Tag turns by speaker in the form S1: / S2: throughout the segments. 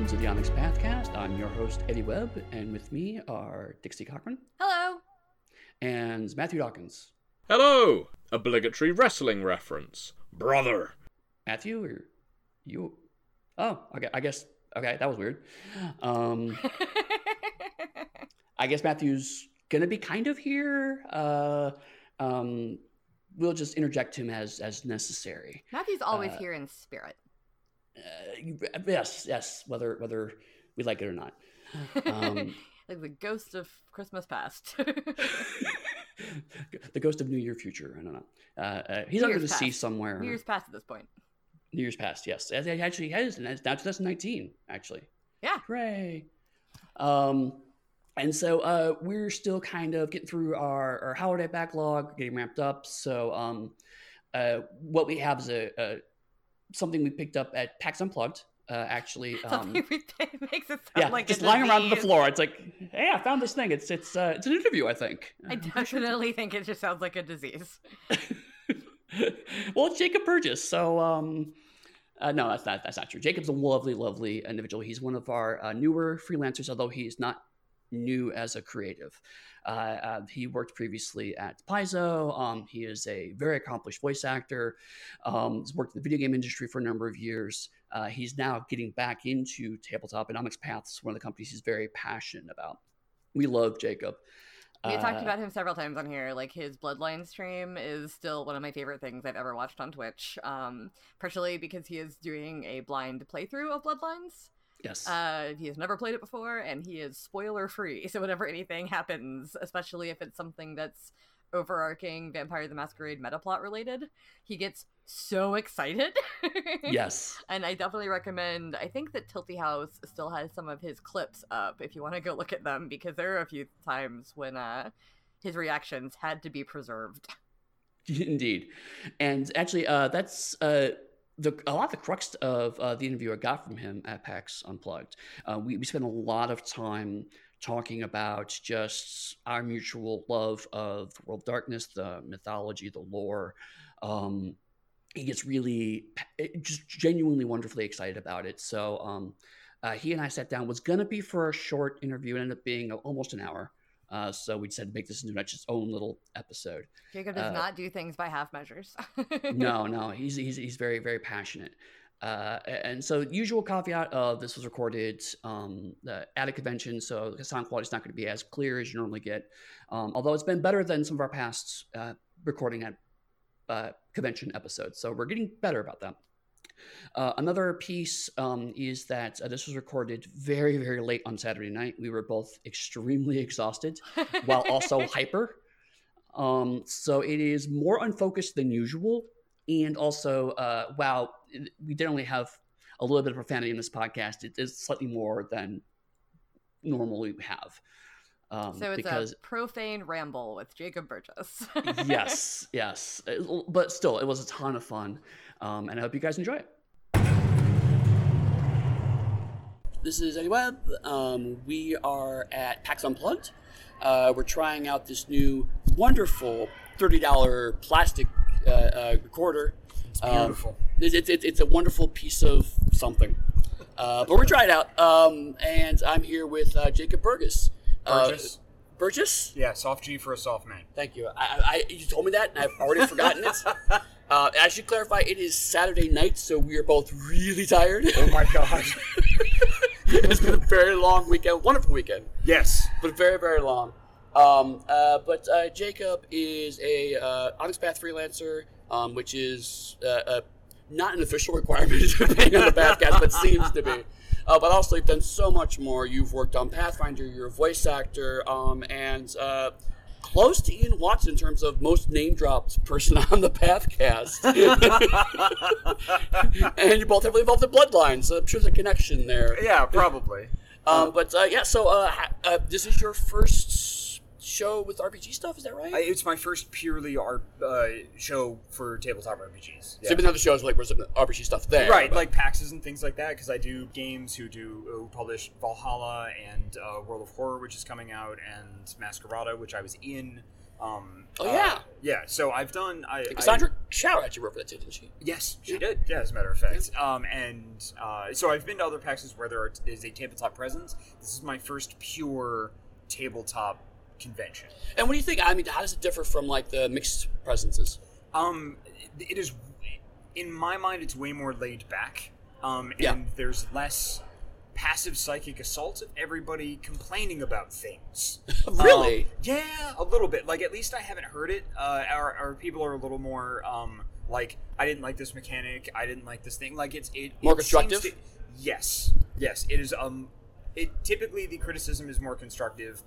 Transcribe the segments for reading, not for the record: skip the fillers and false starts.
S1: to the Onyx Pathcast. I'm your host, Eddie Webb, and with me are Dixie Cochran.
S2: Hello.
S1: And Matthew Dawkins.
S3: Hello! Obligatory wrestling reference. Brother.
S1: Matthew, or you? Oh, okay, I guess, okay, that was weird. I guess Matthew's gonna be kind of here. We'll just interject him as necessary.
S2: Matthew's always here in spirit.
S1: Yes, whether we like it or not.
S2: Like the ghost of Christmas past.
S1: The ghost of New Year future. I don't know. He's under the sea somewhere.
S2: New Year's past at this point.
S1: New Year's past, yes. Actually, has, and it's now 2019, actually.
S2: Yeah.
S1: Hooray. And so we're still kind of getting through our holiday backlog, getting ramped up. So what we have is something we picked up at PAX Unplugged, actually.
S2: It makes it sound like
S1: just lying around on the floor. It's like, hey, I found this thing. It's an interview, I think.
S2: I definitely think it just sounds like a disease.
S1: Well, it's Jacob Burgess. So no, that's not true. Jacob's a lovely individual. He's one of our newer freelancers, although he's not new as a creative. He worked previously at Paizo. He is a very accomplished voice actor. He's worked in the video game industry for a number of years. He's now getting back into tabletop, and Onyx Paths, one of the companies he's very passionate about. We love Jacob.
S2: We talked about him several times on here. Like, his Bloodline stream is still one of my favorite things I've ever watched on Twitch. Partially because he is doing a blind playthrough of Bloodlines.
S1: Yes.
S2: He has never played it before, and he is spoiler free. So whenever anything happens, especially if it's something that's overarching Vampire the Masquerade metaplot related, he gets so excited.
S1: Yes.
S2: And I definitely recommend, I think that Tilty House still has some of his clips up if you want to go look at them, because there are a few times when his reactions had to be preserved.
S1: Indeed. And actually, that's a lot of the crux of the interview I got from him at PAX Unplugged. We spent a lot of time talking about just our mutual love of the World of Darkness, the mythology, the lore. He gets really, just genuinely wonderfully excited about it. So he and I sat down. Was going to be for a short interview. It ended up being almost an hour. So we decided to make this into its own little episode. Jacob
S2: does not do things by half measures.
S1: No, he's very, very passionate. And so usual caveat of this was recorded at a convention, so the sound quality is not going to be as clear as you normally get. Although it's been better than some of our past recording at convention episodes, so we're getting better about that. Another piece is that this was recorded very, very late on Saturday night. We were both extremely exhausted while also hyper. So it is more unfocused than usual. And also, while we generally have a little bit of profanity in this podcast, it is slightly more than normally we have.
S2: So it's a profane ramble with Jacob Burgess.
S1: Yes. But still, it was a ton of fun. And I hope you guys enjoy it. This is Eddie Webb. We are at PAX Unplugged. We're trying out this new wonderful $30 plastic recorder.
S4: It's beautiful.
S1: It's a wonderful piece of something. But we're trying it out. And I'm here with Jacob Burgess. Burgess?
S4: Yeah, soft G for a soft man.
S1: Thank you. You told me that, and I've already forgotten it. I should clarify, it is Saturday night, so we are both really tired.
S4: Oh my God.
S1: It's been a very long weekend, wonderful weekend.
S4: Yes.
S1: But very, very long. But Jacob is a Onyx Path freelancer, which is not an official requirement of being on the podcast, but seems to be. But also, you've done so much more. You've worked on Pathfinder, you're a voice actor, and close to Ian Watson in terms of most name-dropped person on the Pathcast. And you both heavily involved in Bloodline, so I'm sure there's a connection there.
S4: Yeah, probably.
S1: So this is your first show with RPG stuff. Is that right?
S4: It's my first purely art show for tabletop RPGs.
S1: So you've been to other shows like where's some RPG stuff there,
S4: Right,
S1: but-
S4: like PAXs and things like that, because I do games who publish Valhalla and World of Horror, which is coming out, and Masquerada, which I was in. Yeah, so I've done...
S1: Cassandra Shower actually wrote for that too, didn't she?
S4: Yes, she did. Yeah, as a matter of fact. So I've been to other PAXs where there is a tabletop presence. This is my first pure tabletop convention.
S1: And what do you think? I mean, how does it differ from like the mixed presences?
S4: It is, in my mind, it's way more laid back.
S1: Yeah.
S4: And there's less passive psychic assault of everybody complaining about things.
S1: Really?
S4: Yeah, a little bit. Like, at least I haven't heard it. Our people are a little more, like, I didn't like this mechanic, I didn't like this thing. Like,
S1: More
S4: it
S1: constructive?
S4: seems yes, it is, typically the criticism is more constructive.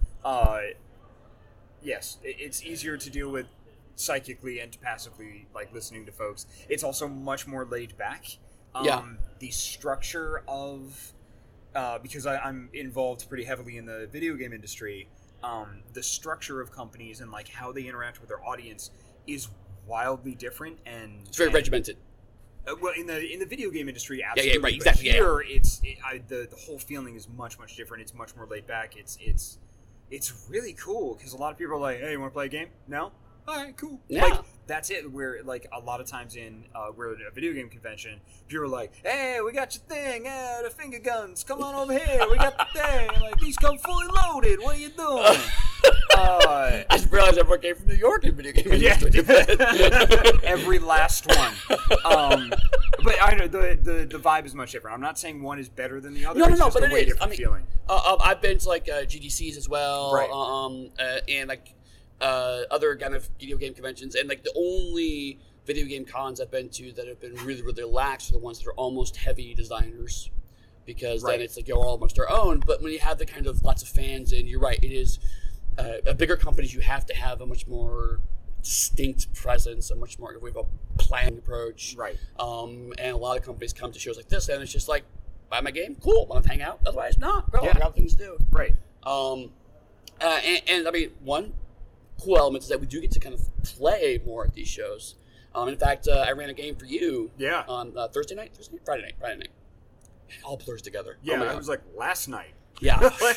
S4: Yes, it's easier to deal with psychically and passively, like, listening to folks. It's also much more laid back. The structure of... because I'm involved pretty heavily in the video game industry, the structure of companies and like how they interact with their audience is wildly different, and
S1: It's very regimented.
S4: Well, in the video game industry, absolutely.
S1: Yeah, right,
S4: But
S1: exactly,
S4: here, the whole feeling is much different. It's much more laid back. It's really cool because a lot of people are like, "Hey, you want to play a game? No? All right, cool."
S1: Yeah.
S4: Like, that's it. Where like a lot of times in we're at a video game convention, people are like, "Hey, we got your thing. The finger guns. Come on over here. We got the thing. Like, these come fully loaded. What are you doing?"
S1: I just realized everyone came from New York in video game
S4: Yeah,
S1: industry.
S4: every last one. But I know the vibe is much different. I'm not saying one is better than the other.
S1: No,
S4: it's just
S1: but
S4: a
S1: it
S4: way
S1: is.
S4: different feeling.
S1: I've been to like GDCs as well,
S4: Right.
S1: And like other kind of video game conventions, and like the only video game cons I've been to that have been really lax are the ones that are almost heavy designers, because
S4: Right.
S1: then it's like you're all amongst their own. But when you have the kind of lots of fans, and you're right, it is bigger companies. You have to have a much more distinct presence, a much more we have a planning approach,
S4: Right.
S1: And a lot of companies come to shows like this, and it's just like, buy my game, cool, want to hang out? Otherwise, not. Bro, I got other things to do.
S4: Right.
S1: And I mean, one cool element is that we do get to kind of play more at these shows. In fact, I ran a game for you.
S4: Yeah.
S1: On Friday night. It all blurs together.
S4: Yeah,
S1: Oh my
S4: it
S1: God.
S4: was like last night.
S1: Yeah.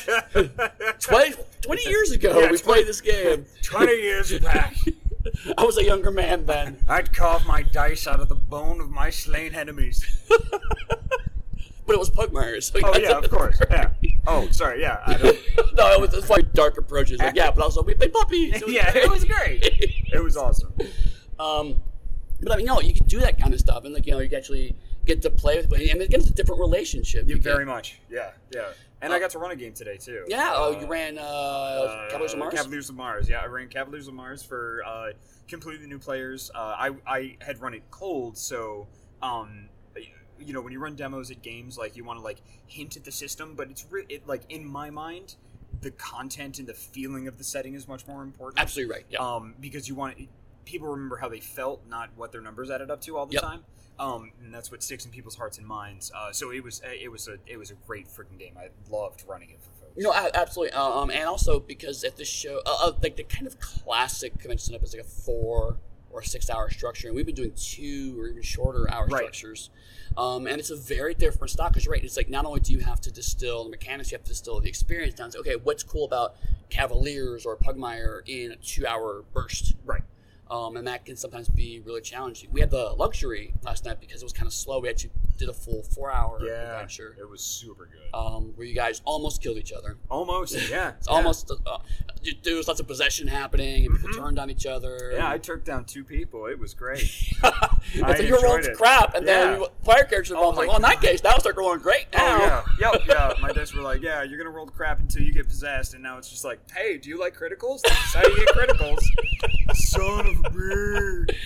S1: 20 years ago,
S4: Yeah,
S1: we played this game.
S4: 20 years back,
S1: I was a younger man then.
S4: I'd carve my dice out of the bone of my slain enemies.
S1: But it was Pugmire. So
S4: Oh yeah, of course. Yeah. Oh, sorry. Yeah. I don't...
S1: No, it was very dark approaches. Like, yeah, but also we played puppies.
S4: Yeah, it was great. It was awesome.
S1: But I mean, no, you can do that kind of stuff, and like, you know, you can actually get to play with, and again, it's a different relationship.
S4: Yeah,
S1: You
S4: very
S1: get-
S4: much. Yeah. Yeah. And I got to run a game today too.
S1: Yeah. Oh, you ran Cavaliers of Mars.
S4: Cavaliers of Mars. Yeah, I ran Cavaliers of Mars for completely new players. I had run it cold, so you know, when you run demos at games, like, you want to like hint at the system, but it's like, in my mind, the content and the feeling of the setting is much more important.
S1: Absolutely right. Yeah.
S4: Because you want people remember how they felt, not what their numbers added up to all the
S1: Yep.
S4: time. And that's what sticks in people's hearts and minds. So it was a great freaking game. I loved running it for folks.
S1: No, absolutely. And also because at this show, like the kind of classic convention setup is like a 4 or 6 hour structure, and we've been doing 2 or even shorter hour
S4: Right.
S1: structures. And it's a very different stock, because you're right. It's like, not only do you have to distill the mechanics, you have to distill the experience down to, okay, what's cool about Cavaliers or Pugmire in a 2 hour burst.
S4: Right.
S1: And that can sometimes be really challenging. We had the luxury last night because it was kind of slow. We actually did a full 4 hour adventure.
S4: It was super good.
S1: Where you guys almost killed each other.
S4: Almost, yeah.
S1: It's almost there was lots of possession happening, and people turned on each other.
S4: Yeah, I took down 2 people. It was great.
S1: It's like you rolled
S4: enjoyed it.
S1: crap, and then
S4: Yeah.
S1: player characters are like, well, in that case, now start going great now.
S4: Oh, yeah. Yeah. My dice were like, yeah, you're going to roll the crap until you get possessed. And now it's just like, hey, do you like criticals? That's how you get criticals. Son of a bird.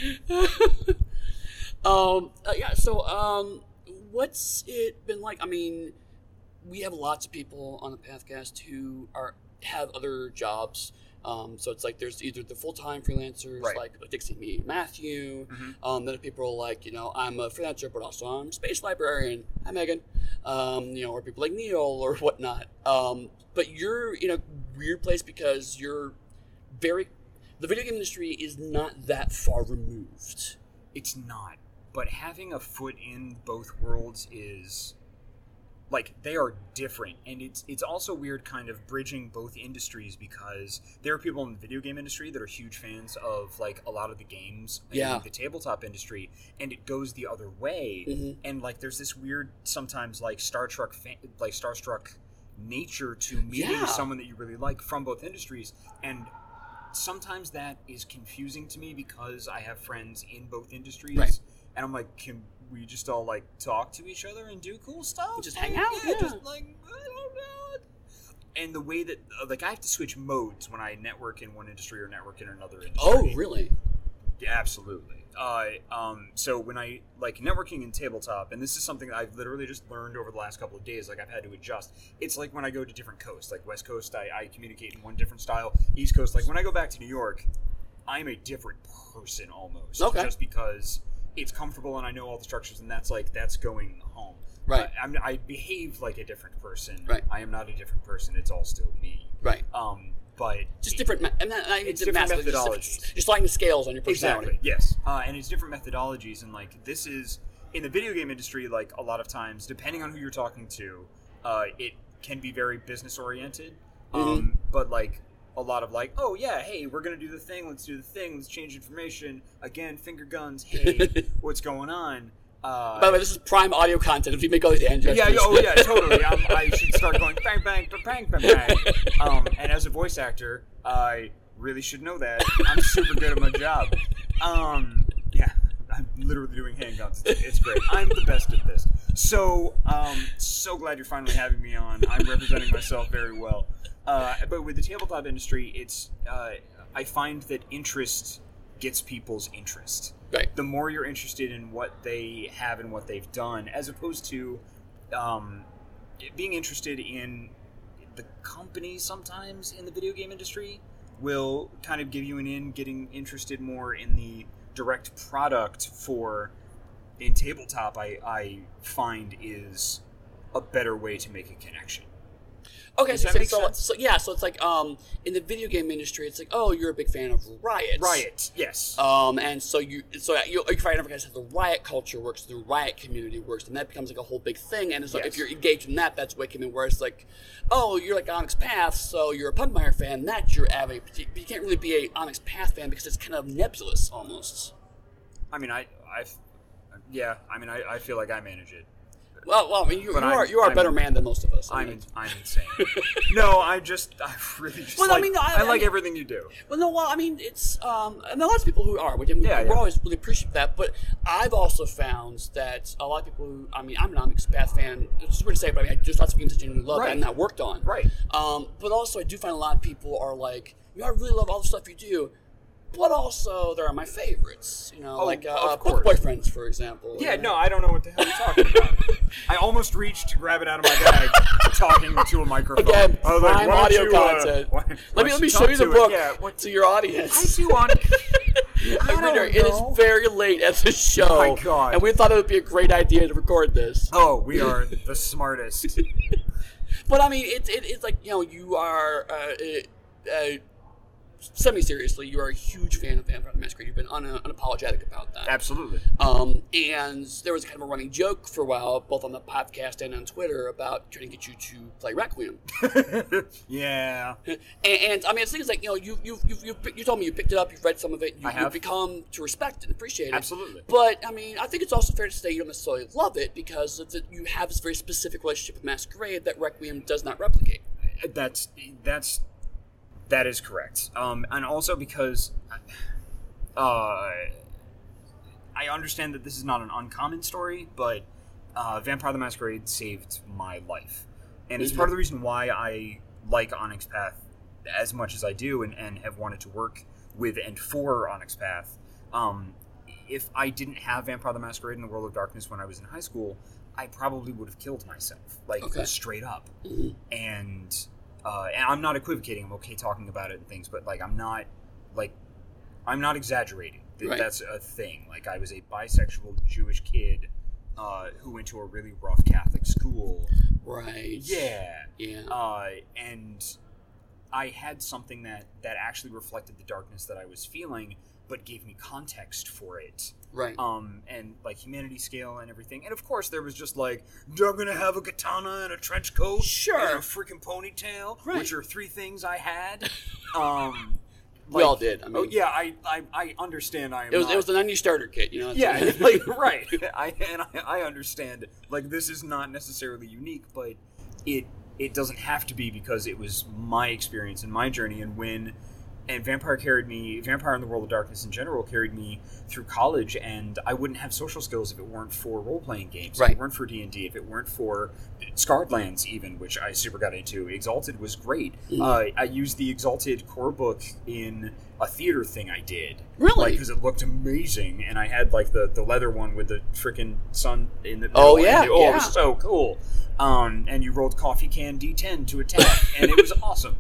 S1: So what's it been like? I mean, we have lots of people on the Pathcast who have other jobs. So it's like there's either the full-time freelancers,
S4: Right.
S1: like Dixie, me, Matthew. Then people are like, you know, I'm a freelancer, but also I'm a space librarian. Hi, Megan. You know, or people like Neil or whatnot. But you're in a weird place because you're the video game industry is not that far removed.
S4: It's not. But having a foot in both worlds is, like, they are different. And it's also weird kind of bridging both industries, because there are people in the video game industry that are huge fans of, like, a lot of the games in the tabletop industry, and it goes the other way. Mm-hmm. And, like, there's this weird, sometimes, like, starstruck nature to meeting someone that you really like from both industries. And sometimes that is confusing to me, because I have friends in both industries.
S1: Right.
S4: And I'm like, can we just all, like, talk to each other and do cool stuff?
S1: Just hang out? Yeah.
S4: Just, like, I don't know. And the way that, like, I have to switch modes when I network in one industry or network in another industry.
S1: Oh, really?
S4: Yeah, absolutely. So when I, like, networking in tabletop, and this is something that I've literally just learned over the last couple of days, like, I've had to adjust. It's like when I go to different coasts, like West Coast, I communicate in one different style. East Coast, like, when I go back to New York, I'm a different person almost.
S1: Okay.
S4: Just because it's comfortable and I know all the structures, and that's going home.
S1: Right.
S4: I behave like a different person.
S1: Right.
S4: I am not a different person. It's all still me.
S1: Right.
S4: But
S1: just different.
S4: It's different methodologies.
S1: Just sliding the scales on your personality.
S4: Exactly. Yes. And it's different methodologies, and, like, this is in the video game industry. Like, a lot of times, depending on who you're talking to, it can be very business oriented.
S1: Mm-hmm.
S4: But, like, a lot of, like, oh yeah, hey, we're gonna do the thing. Let's do the thing. Let's change information again. Finger guns. Hey, what's going on?
S1: By the way, this is prime audio content. If you make all these hand gestures.
S4: Yeah, totally. I should start going bang, bang, bang, bang, bang. And as a voice actor, I really should know that. I'm super good at my job. Yeah, I'm literally doing handguns. It's great. I'm the best at this. So glad you're finally having me on. I'm representing myself very well. But with the tabletop industry, it's I find that interest gets people's interest.
S1: Right.
S4: The more you're interested in what they have and what they've done, as opposed to being interested in the company sometimes in the video game industry will kind of give you an in. Getting interested more in the direct product in tabletop, I find is a better way to make a connection.
S1: Okay,
S4: Does that make sense?
S1: So it's like in the video game industry, it's like, oh, you're a big fan of Riot.
S4: Riot, yes.
S1: And so you're fan of how the Riot culture works, the Riot community works, and that becomes like a whole big thing. And it's like, if you're engaged in that, that's what came in. Where it's like, oh, you're like Onyx Path, so you're a Pugmire fan. That's your avenue. But you can't really be a Onyx Path fan because it's kind of nebulous almost.
S4: I mean, I feel like I manage it.
S1: Well, I mean, you are a better man than most of us.
S4: I'm insane. No, I really just I like everything you do.
S1: Well, no, I mean, it's and there are lots of people who are, which we always really appreciate that. But I've also found that a lot of people who, I mean, I'm an Onyx Path fan. It's weird to say, but I mean, there's lots of games that I genuinely love that I've not worked on.
S4: Right.
S1: But also, I do find a lot of people are like, I really love all the stuff you do. But also, there are my favorites, Book Boyfriends, for example.
S4: Yeah, no, I don't know what the hell you're talking about. I almost reached to grab it out of my bag, talking to a microphone.
S1: Again, prime audio content. Let me show you the book to your audience.
S4: I do want.
S1: It is very late at the show,
S4: oh my God.
S1: And we thought it would be a great idea to record this.
S4: Oh, we are the smartest.
S1: But I mean, it's like, you are. Semi-seriously, you are a huge fan of Vampire the Masquerade. You've been unapologetic about that.
S4: Absolutely.
S1: And there was kind of a running joke for a while, both on the podcast and on Twitter, about trying to get you to play Requiem.
S4: Yeah.
S1: And I mean, the thing is, like, you told me you picked it up, you've read some of it, you've become to respect and appreciate it.
S4: Absolutely.
S1: But I mean, I think it's also fair to say you don't necessarily love it because you have this very specific relationship with Masquerade that Requiem does not replicate.
S4: That is correct. And also because I understand that this is not an uncommon story, but Vampire the Masquerade saved my life. And it's part of the reason why I like Onyx Path as much as I do and have wanted to work with and for Onyx Path. If I didn't have Vampire the Masquerade in the World of Darkness when I was in high school, I probably would have killed myself. Straight up.
S1: Mm-hmm.
S4: And I'm not equivocating. I'm okay talking about it and things, but I'm not exaggerating.
S1: Right.
S4: That's a thing. Like, I was a bisexual Jewish kid who went to a really rough Catholic school.
S1: Right.
S4: Yeah.
S1: Yeah.
S4: And I had something that actually reflected the darkness that I was feeling, but gave me context for it.
S1: Right.
S4: And like humanity scale and everything. And of course there was just like, I'm gonna have a katana and a trench coat,
S1: sure,
S4: and a freaking ponytail,
S1: right,
S4: which are 3 things I had.
S1: We all did. I mean,
S4: I understand.
S1: It was the 90s starter kit, you know.
S4: Yeah, like right. I understand. Like, this is not necessarily unique, but it doesn't have to be, because it was my experience and my journey. And Vampire in the World of Darkness in general carried me through college, and I wouldn't have social skills if it weren't for role-playing games,
S1: right,
S4: if it weren't for D&D, if it weren't for Scarred Lands even, which I super got into. Exalted was great. I used the Exalted core book in a theater thing I did.
S1: Really?
S4: Because it looked amazing, and I had like the leather one with the freaking sun in the middle.
S1: Oh, yeah,
S4: it was so cool. And you rolled coffee can D10 to attack, and it was awesome.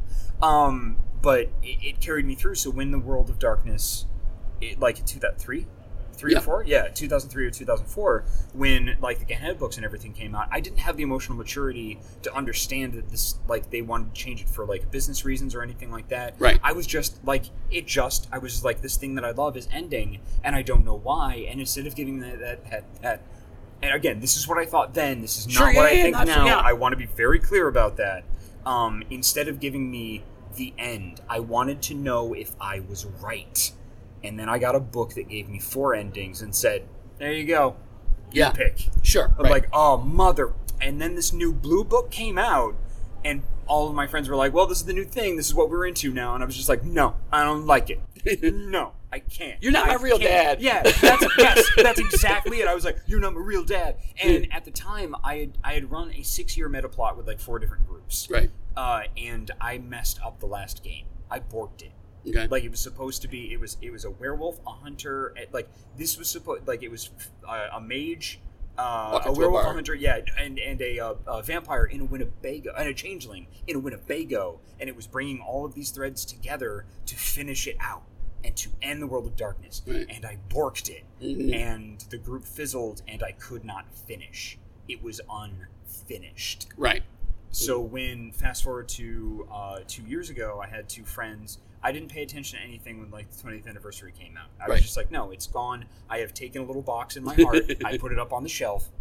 S4: But it carried me through. So when the World of Darkness, like in 2003 or 4? Yeah, 2003 or 2004, when like the Gehenna books and everything came out, I didn't have the emotional maturity to understand that this, like, they wanted to change it for like business reasons or anything like that.
S1: Right.
S4: I was just like, I was like, this thing that I love is ending, and I don't know why. And instead of giving that and again, this is what I thought then, this is not what I think now. Yeah. I want to be very clear about that. Instead of giving me the end, I wanted to know if I was right. And then I got a book that gave me 4 endings and said, there you go. You pick.
S1: Sure.
S4: I'm like, oh, mother. And then this new blue book came out, and all of my friends were like, well, this is the new thing. This is what we're into now. And I was just like, no, I don't like it. No, I can't.
S1: You're not my real dad.
S4: Yeah, that's exactly it. I was like, you're not my real dad. And at the time, I had run a 6-year meta plot with like 4 different groups.
S1: Right.
S4: And I messed up the last game. I borked it.
S1: Okay.
S4: Like, it was supposed to be, it was a werewolf, a hunter, like, this was supposed, like, it was a mage, a werewolf, a hunter, yeah, and a vampire in a Winnebago, and a changeling in a Winnebago, and it was bringing all of these threads together to finish it out and to end the World of Darkness.
S1: Right.
S4: And I borked it, and the group fizzled, and I could not finish. It was unfinished.
S1: Right.
S4: So when, fast forward to 2 years ago, I had 2 friends. I didn't pay attention to anything when like the 20th anniversary came out. I was just like, no, it's gone. I have taken a little box in my heart. I put it up on the shelf.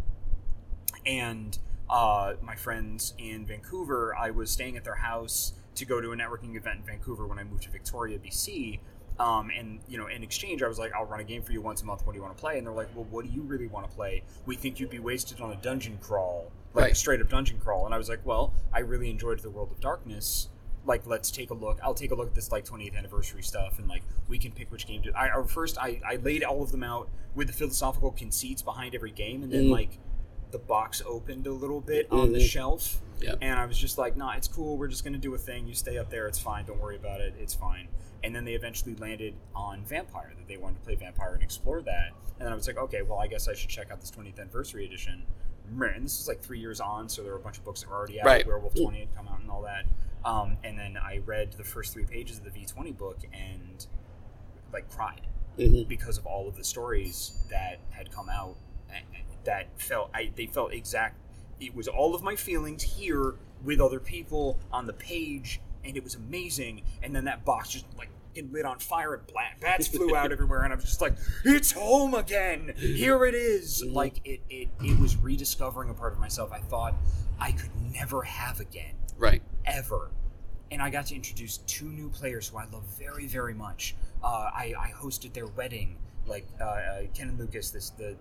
S4: And my friends in Vancouver, I was staying at their house to go to a networking event in Vancouver when I moved to Victoria, BC. And, you know, in exchange, I was like, I'll run a game for you once a month. What do you want to play? And they're like, well, what do you really want to play? We think you'd be wasted on a dungeon crawl, like a straight up dungeon crawl. And I was like, well, I really enjoyed the World of Darkness. Like, let's take a look. I'll take a look at this, like, 20th anniversary stuff, and, like, we can pick which game to... I laid all of them out with the philosophical conceits behind every game, and then, like, the box opened a little bit on the shelf, and I was just like, nah, it's cool, we're just going to do a thing, you stay up there, it's fine, don't worry about it, it's fine. And then they eventually landed on Vampire, that they wanted to play Vampire and explore that, and then I was like, okay, well, I guess I should check out this 20th anniversary edition. And this was, like, 3 years on, so there were a bunch of books that were already out, Werewolf 20 had come out and all that. And then I read the first 3 pages of the V20 book and, like, cried because of all of the stories that had come out that they felt exact. It was all of my feelings here with other people on the page, and it was amazing. And then that box just, like, it lit on fire, and bats flew out everywhere, and I was just like, it's home again! Here it is! Like, it was rediscovering a part of myself I thought I could never have again.
S1: Right. Ever.
S4: And I got to introduce 2 new players who I love very, very much. I hosted their wedding, like Ken and Lucas,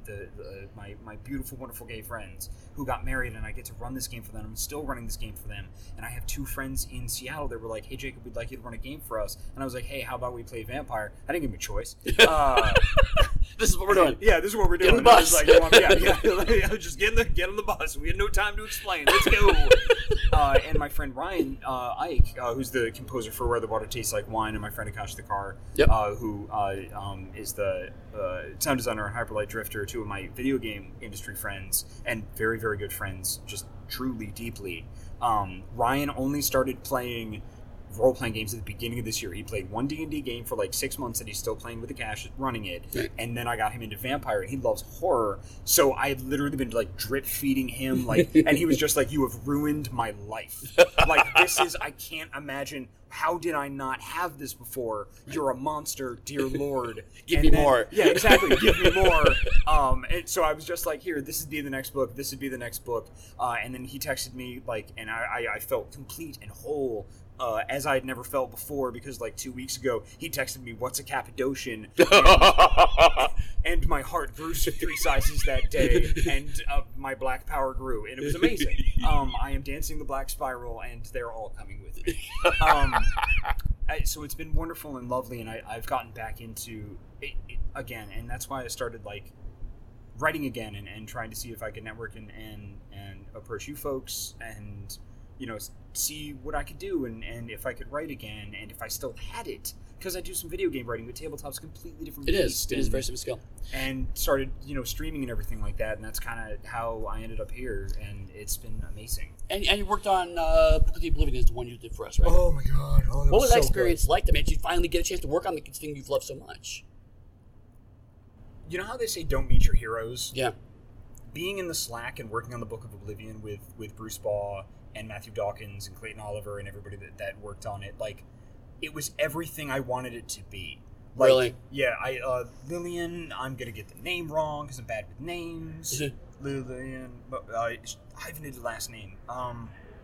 S4: my beautiful, wonderful gay friends who got married, and I get to run this game for them. I'm still running this game for them, and I have 2 friends in Seattle that were like, hey, Jacob, we'd like you to run a game for us. And I was like, hey, how about we play Vampire? I didn't give them a choice.
S1: This is what we're doing.
S4: Yeah, this is what we're doing.
S1: Get in the bus.
S4: Like, just get on the bus. We had no time to explain. Let's go. And my friend Ryan Ike, who's the composer for Where the Water Tastes Like Wine, and my friend Akash Thakar, who is the sound designer and Hyperlight Drifter, 2 of my video game industry friends, and very, very good friends, just truly, deeply. Ryan only started playing role-playing games at the beginning of this year. He played one D&D game for like 6 months that he's still playing with the cash, running it.
S1: Right.
S4: And then I got him into Vampire, and he loves horror. So I had literally been like drip feeding him, like, and he was just like, "You have ruined my life. Like, this is, I can't imagine. How did I not have this before? You're a monster, dear Lord.
S1: Give me more."
S4: Yeah, exactly. Give me more. And so I was just like, here, this would be the next book. This would be the next book. And then he texted me, like, and I felt complete and whole, as I had never felt before, because like 2 weeks ago, he texted me, "What's a Cappadocian?" And my heart grew 3 sizes that day, and my black power grew, and it was amazing. I am dancing the black spiral, and they're all coming with me. So it's been wonderful and lovely, and I've gotten back into it again, and that's why I started like writing again and trying to see if I could network and approach you folks and, you know, see what I could do and if I could write again and if I still had it, because I do some video game writing, but tabletop's a completely different beast.
S1: It is a very simple skill.
S4: And started, you know, streaming and everything like that, and that's kind of how I ended up here, and it's been amazing.
S1: And you worked on Book of Deep Oblivion is the one you did for us, right?
S4: Oh my god!
S1: What was that experience like? I mean, did you finally get a chance to work on the thing you've loved so much?
S4: You know how they say don't meet your heroes?
S1: Yeah.
S4: Being in the Slack and working on the Book of Oblivion with Bruce Baugh and Matthew Dawkins and Clayton Oliver and everybody that worked on it, like, it was everything I wanted it to be. Like,
S1: really?
S4: Yeah, Lillian, I'm going to get the name wrong because I'm bad with names. Lillian, hyphenated last name. Oh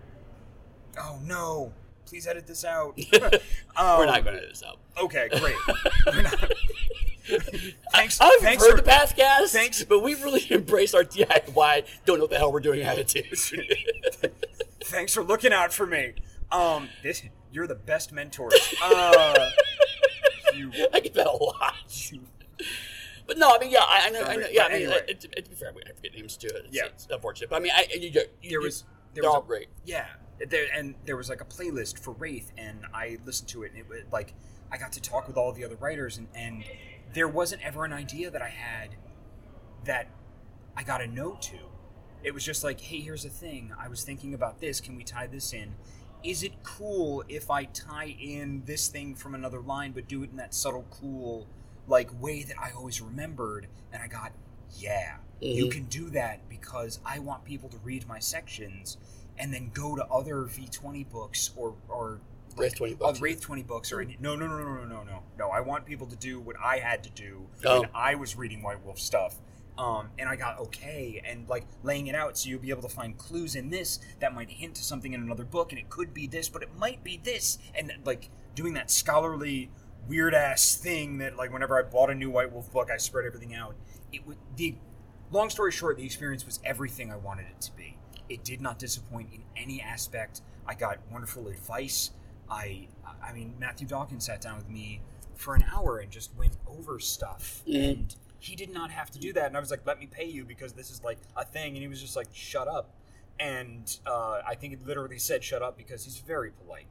S4: no, please edit this out.
S1: We're not going to edit this out.
S4: Okay, great. We're not. Thanks
S1: heard
S4: for
S1: the past cast.
S4: Thanks.
S1: But we've really embraced our DIY, don't know what the hell we're doing attitude.
S4: Thanks for looking out for me. You're the best mentors.
S1: I get that a lot. But no, I mean, yeah, I know. Yeah, I mean,
S4: anyway.
S1: to be fair, I forget names too.
S4: Yeah.
S1: It's unfortunate. But I mean, they're all great.
S4: Yeah, there was like a playlist for Wraith, and I listened to it, and it was like I got to talk with all the other writers, and there wasn't ever an idea that I had that I got a no to. It was just like, hey, here's a thing. I was thinking about this. Can we tie this in? Is it cool if I tie in this thing from another line, but do it in that subtle, cool, like, way that I always remembered? And I got, yeah, you can do that, because I want people to read my sections and then go to other V20 books or
S1: Wraith 20 books.
S4: Wraith 20 books or any, no. I want people to do what I had to do
S1: Oh.
S4: when I was reading White Wolf stuff. And I got okay, and like laying it out so you'll be able to find clues in this that might hint to something in another book, and it could be this, but it might be this, and like doing that scholarly weird ass thing that, like, whenever I bought a new White Wolf book, I spread everything out. It would long story short, the experience was everything I wanted it to be. It did not disappoint in any aspect. I got wonderful advice. I mean, Matthew Dawkins sat down with me for an hour and just went over stuff, and he did not have to do that. And I was like, let me pay you because this is like a thing. And he was just like, shut up. And I think it literally said shut up because he's very polite.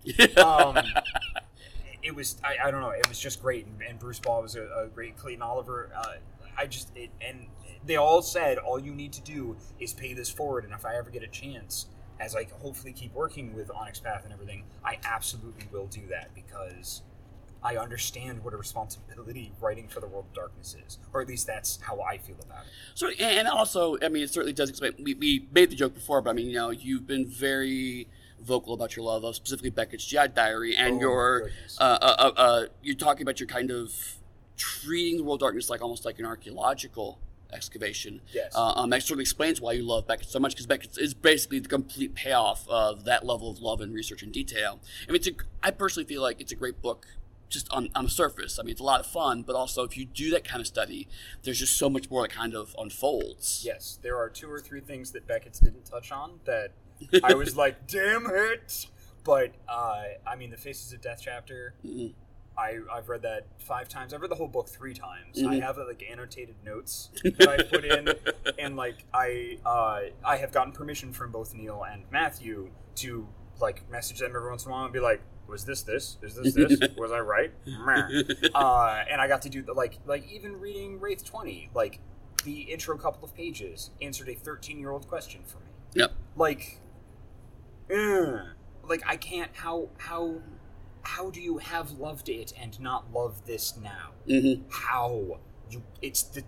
S4: It was, I don't know, it was just great. And Bruce Baugh was a great, Clayton Oliver. And they all said, all you need to do is pay this forward. And if I ever get a chance, as I hopefully keep working with Onyx Path and everything, I absolutely will do that, because I understand what a responsibility writing for the World of Darkness is, or at least that's how I feel about it.
S1: So, and also, I mean, it certainly does explain. We made the joke before, but I mean, you know, you've been very vocal about your love of specifically Beckett's GI Diary, and you're talking about your kind of treating the World of Darkness like almost like an archaeological excavation.
S4: Yes.
S1: That certainly explains why you love Beckett so much, because Beckett is basically the complete payoff of that level of love and research and detail. I mean, I personally feel like it's a great book. Just on the surface. I mean, it's a lot of fun, but also if you do that kind of study, there's just so much more that kind of unfolds.
S4: Yes, there are 2 or 3 things that Beckett's didn't touch on that I was like, damn it! But, I mean, the Faces of Death chapter, I've read that 5 times. I've read the whole book 3 times. I have, like, annotated notes that I put in, and, like, I have gotten permission from both Neil and Matthew to, like, message them every once in a while and be like, was this? Is this? Was I right? And I got to do the, like even reading Wraith 20, like, the intro couple of pages answered a 13-year-old question for me.
S1: Yep.
S4: Like I can't, how how do you have loved it and not love this now?
S1: Mm-hmm.
S4: How? It's the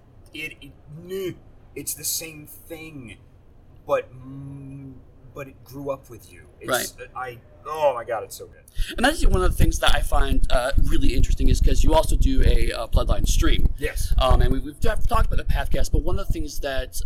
S4: same thing, but it grew up with you. Oh my god, it's so good.
S1: And that's one of the things that I find really interesting is because you also do a Bloodline stream.
S4: Yes.
S1: And we've talked about the Pathcast, but one of the things that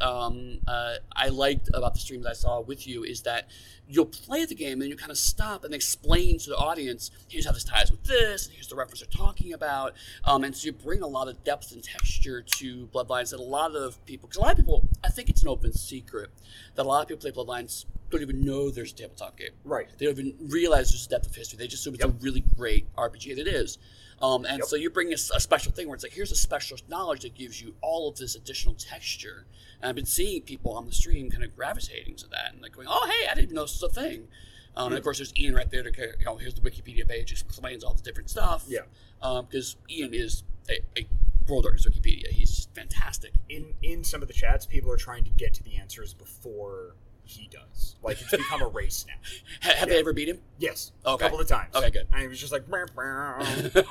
S1: I liked about the streams I saw with you is that you'll play the game and you kind of stop and explain to the audience, here's how this ties with this, and here's the reference they're talking about. And so you bring a lot of depth and texture to Bloodlines that a lot of people, because a lot of people, I think it's an open secret, that a lot of people play Bloodlines don't even know there's a tabletop game.
S4: Right.
S1: They don't even realize there's a depth of history. They just assume it's a really great RPG, and it is. So you're bringing a special thing where it's like, here's a special knowledge that gives you all of this additional texture. And I've been seeing people on the stream kind of gravitating to that and like going, oh, hey, I didn't know this was a thing. And of course, there's Ian right there to, here's the Wikipedia page, explains all the different stuff.
S4: Yeah.
S1: Because Ian is a World Darkness Wikipedia. He's just fantastic.
S4: In some of the chats, people are trying to get to the answers before he does. Like, it's become a race now.
S1: Have they ever beat him?
S4: Yes.
S1: Okay.
S4: A couple of times.
S1: Okay, good.
S4: And he was just like, yeah.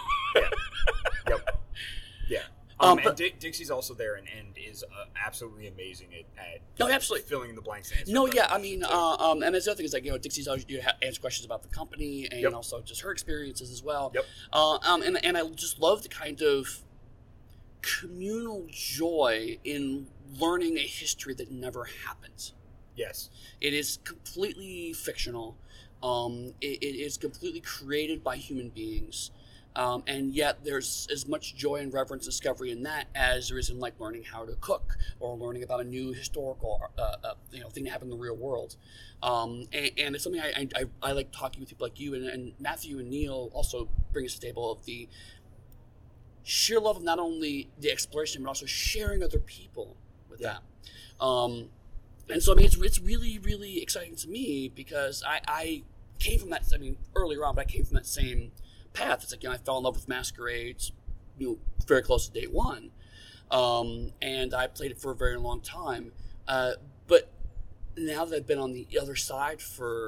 S4: Yep. Yeah. And Dixie's also there and is absolutely amazing at
S1: absolutely
S4: filling in the blanks.
S1: No, yeah, I mean, and there's the other thing is like, Dixie's always answer questions about the company and also just her experiences as well.
S4: Yep.
S1: And I just love the kind of communal joy in learning a history that never happened.
S4: Yes.
S1: It is completely fictional. It is completely created by human beings. And yet there's as much joy and reverence discovery in that as there is in like learning how to cook or learning about a new historical thing that happened in the real world. And it's something I like talking with people like you and Matthew and Neil also bring us to the table of the sheer love of not only the exploration but also sharing other people with that. And so I mean it's really, really exciting to me because I came from that, I mean earlier on, but I came from that same path. It's like, I fell in love with Masquerades, very close to day one. And I played it for a very long time. But now that I've been on the other side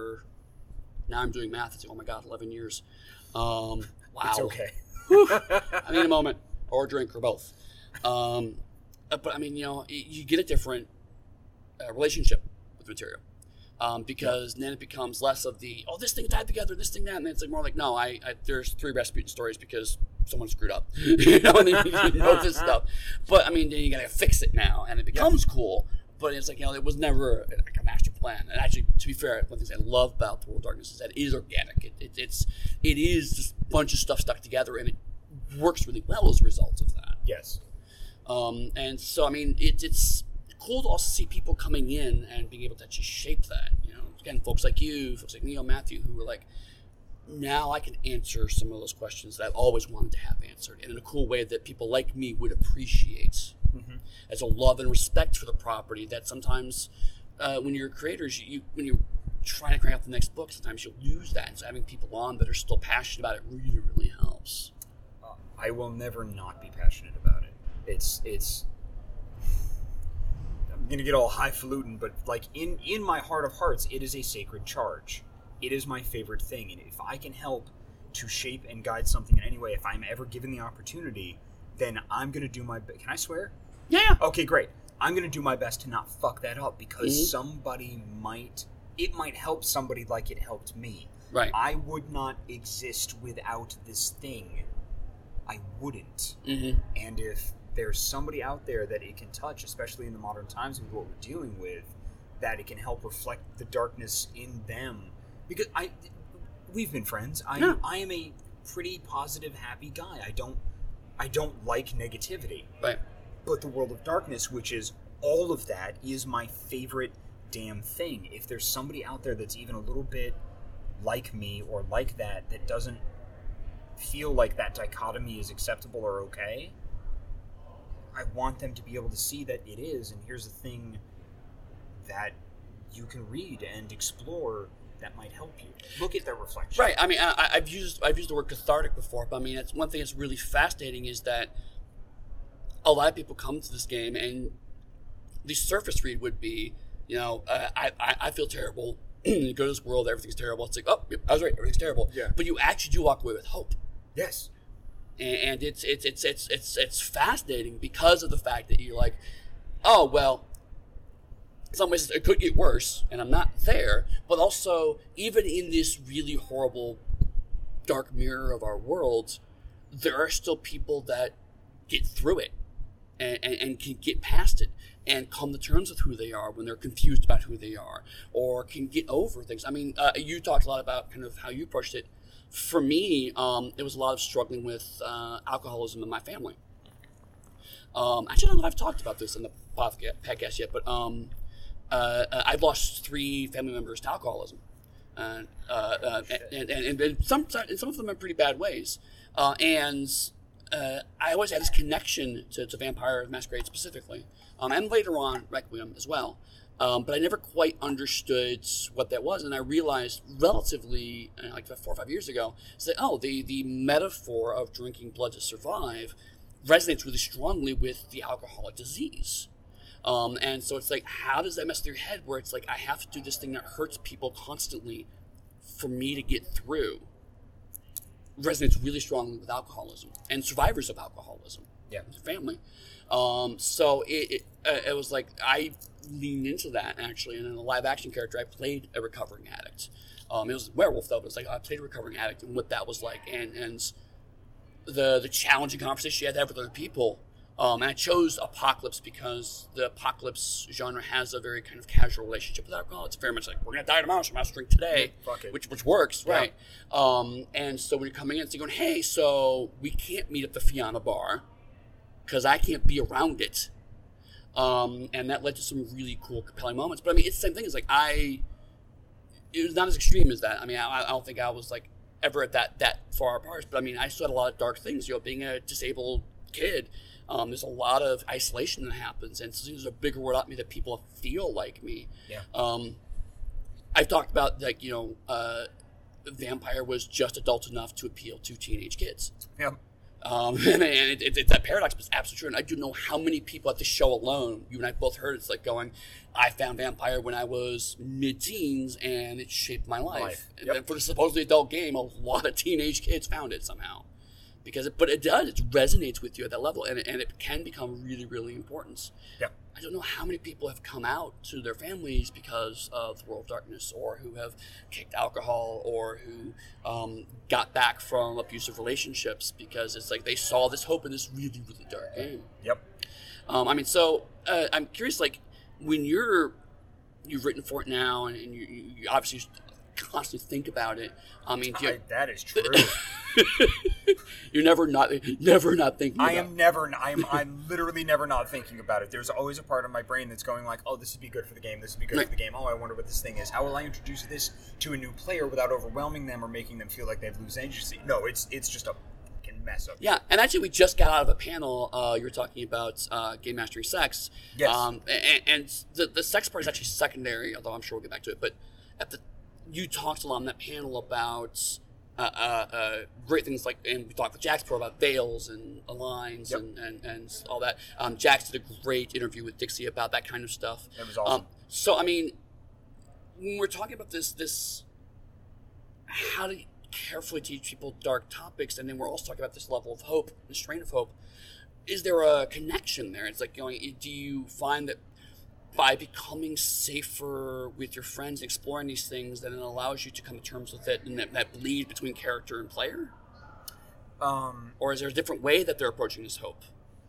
S1: now I'm doing math, it's like, oh my God, 11 years. Wow.
S4: It's okay.
S1: I need a moment or a drink or both. But I mean, you get a different relationship with material. Because then it becomes less of the, this thing tied together, this thing, that, and it's like more like, no, there's 3 Rasputin stories because someone screwed up, and then you know this stuff. But I mean, then you gotta fix it now, and it becomes cool. But it's like, it was never like a master plan. And actually, to be fair, one of the things I love about the World of Darkness is that it is organic. It is just a bunch of stuff stuck together, and it works really well as a result of that.
S4: Yes.
S1: And so I mean, it's cool to also see people coming in and being able to just shape that. Again, folks like you, folks like Neil, Matthew, who were like, now I can answer some of those questions that I've always wanted to have answered, and in a cool way that people like me would appreciate. Mm-hmm. As a love and respect for the property that sometimes when you're creators, when you're trying to crank out the next book, sometimes you'll lose that. And so having people on that are still passionate about it really, really helps.
S4: I will never not be passionate about it. It's I'm gonna get all highfalutin, but like in my heart of hearts, it is a sacred charge. It is my favorite thing, and if I can help to shape and guide something in any way, if I'm ever given the opportunity, then I'm gonna do my best. Can I swear?
S1: Yeah.
S4: Okay, great. I'm gonna do my best to not fuck that up because it might help somebody like it helped me.
S1: Right.
S4: I would not exist without this thing. I wouldn't.
S1: Mm-hmm.
S4: And if there's somebody out there that it can touch, especially in the modern times with what we're dealing with, that it can help reflect the darkness in them. Because we've been friends. I am a pretty positive, happy guy. I don't like negativity.
S1: Right.
S4: But the World of Darkness, which is all of that, is my favorite damn thing. If there's somebody out there that's even a little bit like me or like that doesn't feel like that dichotomy is acceptable or okay, I want them to be able to see that it is, and here's a thing that you can read and explore that might help you. Look at their reflection.
S1: Right. I mean, I've used the word cathartic before, but I mean, it's one thing that's really fascinating is that a lot of people come to this game and the surface read would be, I feel terrible
S5: you go to this world, everything's terrible. It's like, oh, yep, I was right, everything's terrible.
S4: Yeah.
S5: But you actually do walk away with hope.
S4: Yes.
S5: And it's fascinating because of the fact that you're like, oh, well, in some ways it could get worse, and I'm not there. But also, even in this really horrible dark mirror of our world, there are still people that get through it and can get past it and come to terms with who they are when they're confused about who they are, or can get over things. I mean, you talked a lot about kind of how you approached it. For me, it was a lot of struggling with alcoholism in my family. Actually, I don't know if I've talked about this in the podcast yet, but I've lost 3 family members to alcoholism. And some of them in pretty bad ways. I always had this connection to Vampire the Masquerade specifically, and later on Requiem as well. But I never quite understood what that was, and I realized relatively, like 4 or 5 years ago, that the metaphor of drinking blood to survive resonates really strongly with the alcoholic disease. And so it's like, how does that mess with your head where it's like, I have to do this thing that hurts people constantly for me to get through? Resonates really strongly with alcoholism and survivors of alcoholism.
S4: Yeah.
S5: Family. So it was like, I leaned into that actually, and in a live action character, I played a recovering addict. It was a werewolf though, but it's like, I played a recovering addict and what that was like, and the challenging conversation you had to have with other people. And I chose Apocalypse because the Apocalypse genre has a very kind of casual relationship with alcohol. It's very much like, we're going to die tomorrow, so I'm going to drink today, which works, yeah. Right? And so when you're coming in, it's going, hey, so we can't meet at the Fianna bar because I can't be around it. And that led to some really cool, compelling moments. But I mean, it's the same thing. It's like, it was not as extreme as that. I mean, I don't think I was like ever at that far apart. But I mean, I still had a lot of dark things, being a disabled kid. There's a lot of isolation that happens, and so there's a bigger world out me that people feel like me. Yeah. I've talked about like Vampire was just adult enough to appeal to teenage kids. Yeah. And it's that paradox, but it's absolutely true. And I do know how many people at the show alone, you and I both heard, it's like going, I found Vampire when I was mid-teens, and it shaped my life. Yep. And for the supposedly adult game, a lot of teenage kids found it somehow. But it resonates with you at that level, and it can become really, really important. Yeah. I don't know how many people have come out to their families because of the World of Darkness, or who have kicked alcohol, or who got back from abusive relationships because it's like they saw this hope in this really, really dark game. Yep. I mean, so I'm curious, like, when you've written for it now, and you obviously constantly think about it. I mean,
S4: that is true.
S5: You're never not thinking about it.
S4: I'm literally never not thinking about it. There's always a part of my brain that's going like, oh, this would be good for the game, this would be good for the game. Oh, I wonder what this thing is. How will I introduce this to a new player without overwhelming them or making them feel like they lose agency? No, it's just a fucking mess up.
S5: Yeah, and actually we just got out of a panel, you were talking about game mastering sex. Yes. And the sex part is actually secondary, although I'm sure we'll get back to it, but you talked a lot on that panel about great things like, and we talked with Jax before about veils and lines. Yep. and all that. Jax did a great interview with Dixie about that kind of stuff.
S4: It was awesome.
S5: So, I mean, when we're talking about this, how to carefully teach people dark topics, and then we're also talking about this level of hope, this strain of hope, is there a connection there? It's like, do you find that by becoming safer with your friends, exploring these things, that it allows you to come to terms with it, and that bleed between character and player? Or is there a different way that they're approaching this hope?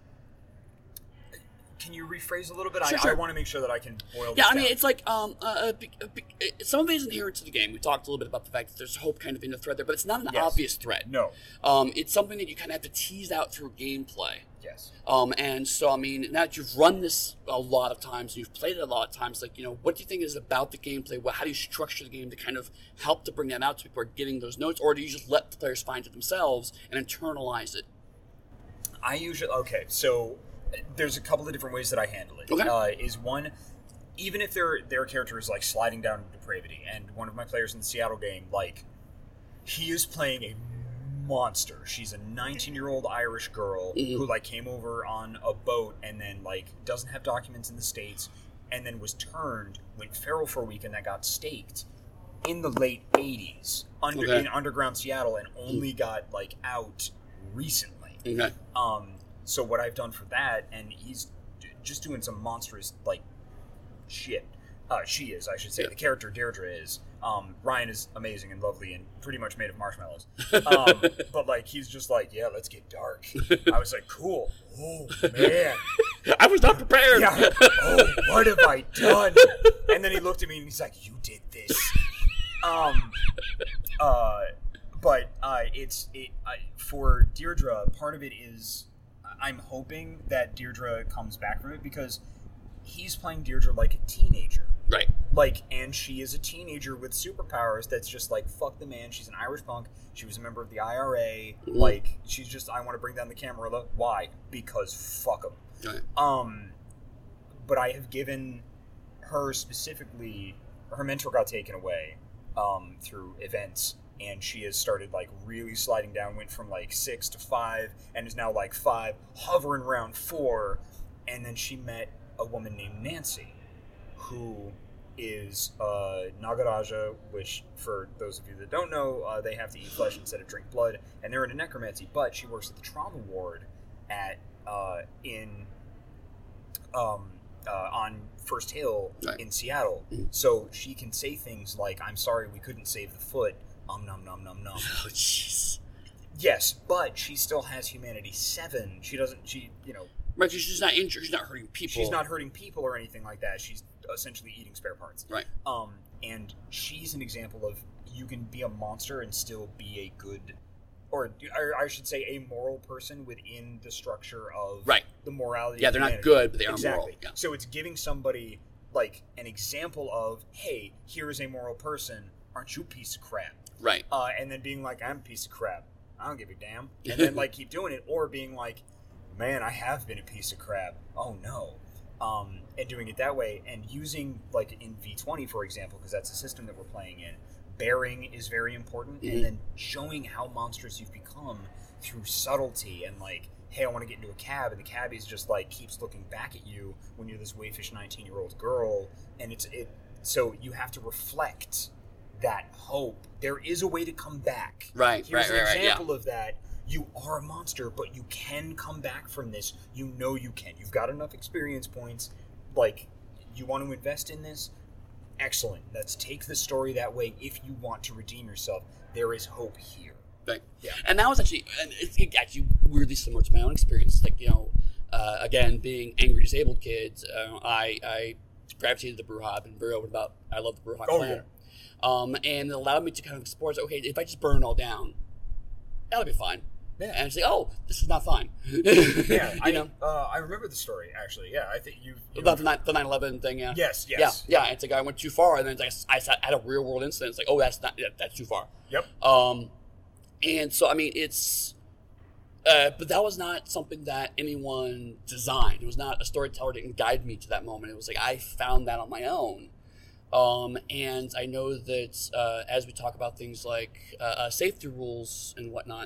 S4: Can you rephrase a little bit?
S5: Sure.
S4: I want to make sure that I can boil this
S5: down.
S4: Yeah, I mean,
S5: it's like some of it is inherent to the game. We talked a little bit about the fact that there's hope kind of in the thread there, but it's not an obvious thread.
S4: No.
S5: It's something that you kind of have to tease out through gameplay.
S4: Yes.
S5: And so, I mean, now that you've run this a lot of times, you've played it a lot of times, like, what do you think is about the gameplay? How do you structure the game to kind of help to bring that out to people who are getting those notes? Or do you just let the players find it themselves and internalize it?
S4: Okay, so there's a couple of different ways that I handle it. Okay. Is one, even if their character is like sliding down into depravity, and one of my players in the Seattle game, like, he is playing a monster. She's a 19-year-old Irish girl who like came over on a boat and then like doesn't have documents in the States, and then was turned, went feral for a week, and then got staked in the late 80s in underground Seattle and only got like out recently.
S5: Okay.
S4: So what I've done for that, and he's just doing some monstrous like shit. She is, I should say. The character Deirdre is. Ryan is amazing and lovely and pretty much made of marshmallows. But like he's just like, yeah, let's get dark. I was like, cool. Oh man,
S5: I was not prepared.
S4: Yeah. Oh, what have I done? And then he looked at me and he's like, you did this. But for Deirdre, part of it is I'm hoping that Deirdre comes back from it because he's playing Deirdre like a teenager.
S5: Right.
S4: Like, and she is a teenager with superpowers that's just like, fuck the man. She's an Irish punk. She was a member of the IRA.
S5: Mm-hmm.
S4: Like, she's just, I want to bring down the Camarilla. Why? Because fuck them.
S5: Right.
S4: But I have given her specifically, her mentor got taken away through events, and she has started like really sliding down, went from like 6 to 5, and is now like 5, hovering around 4, and then she met a woman named Nancy, who is Nagaraja, which, for those of you that don't know, they have to eat flesh instead of drink blood, and they're into necromancy, but she works at the trauma ward at on First Hill in Seattle. So she can say things like, I'm sorry we couldn't save the foot, nom nom nom.
S5: Oh, jeez.
S4: Yes, but she still has Humanity 7.
S5: Right, she's not injured. She's not hurting people.
S4: She's not hurting people or anything like that. She's essentially eating spare parts.
S5: Right.
S4: And she's an example of you can be a monster and still be a good, or I should say a moral person within the structure of the morality.
S5: Yeah, they're not good, but they are moral. Yeah.
S4: So it's giving somebody like an example of, hey, here is a moral person. Aren't you a piece of crap?
S5: Right.
S4: And then being like, I'm a piece of crap. I don't give a damn. And then like keep doing it, or being like, man, I have been a piece of crap. Oh no. And doing it that way, and using, like in V20, for example, because that's a system that we're playing in, bearing is very important, and then showing how monstrous you've become through subtlety, and like, hey, I want to get into a cab, and the cabbie's just like keeps looking back at you when you're this wayfish 19-year-old girl, and so you have to reflect that hope. There is a way to come back.
S5: Right.
S4: Here's an example of that. You are a monster, but you can come back from this. You know you can. You've got enough experience points. Like, you want to invest in this? Excellent. Let's take the story that way. If you want to redeem yourself, there is hope here.
S5: Right.
S4: Yeah.
S5: And that was actually, it's actually weirdly similar to my own experience. Like, again, being angry disabled kids, I gravitated to the Brujah. I've been very open about, I love the Brujah clan. Yeah. And it allowed me to kind of explore, okay, if I just burn it all down, that'll be fine. Yeah. And say, oh, this is not fine.
S4: Yeah, I remember the story, actually. Yeah, I think you
S5: about the 9/11 thing. Yeah.
S4: Yes.
S5: Yeah. It's like I went too far, and then I had a real world incident. It's like, oh, that's too far.
S4: Yep.
S5: And so I mean, it's, but that was not something that anyone designed. It was not a storyteller didn't guide me to that moment. It was like I found that on my own. And I know that as we talk about things like safety rules and whatnot,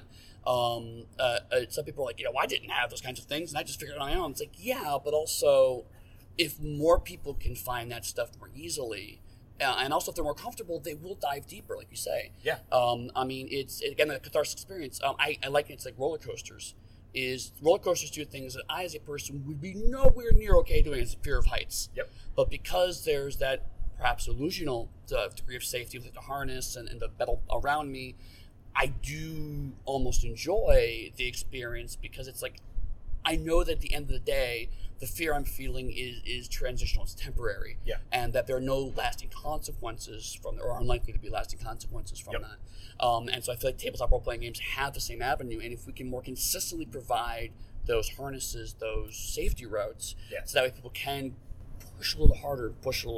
S5: some people are like, I didn't have those kinds of things, and I just figured it out on my own. It's like, yeah, but also, if more people can find that stuff more easily, and also if they're more comfortable, they will dive deeper, like you say.
S4: Yeah.
S5: I mean, it's again a catharsis experience. I like it's like roller coasters. Roller coasters do things that I, as a person, would be nowhere near okay doing. It's fear of heights.
S4: Yep.
S5: But because there's that perhaps illusional degree of safety with the harness and the metal around me, I do almost enjoy the experience because it's like I know that at the end of the day, the fear I'm feeling is transitional, it's temporary, and that there are no lasting consequences from, or unlikely to be lasting consequences from that. And so I feel like tabletop role-playing games have the same avenue, and if we can more consistently provide those harnesses, those safety routes, so that way people can push a little harder,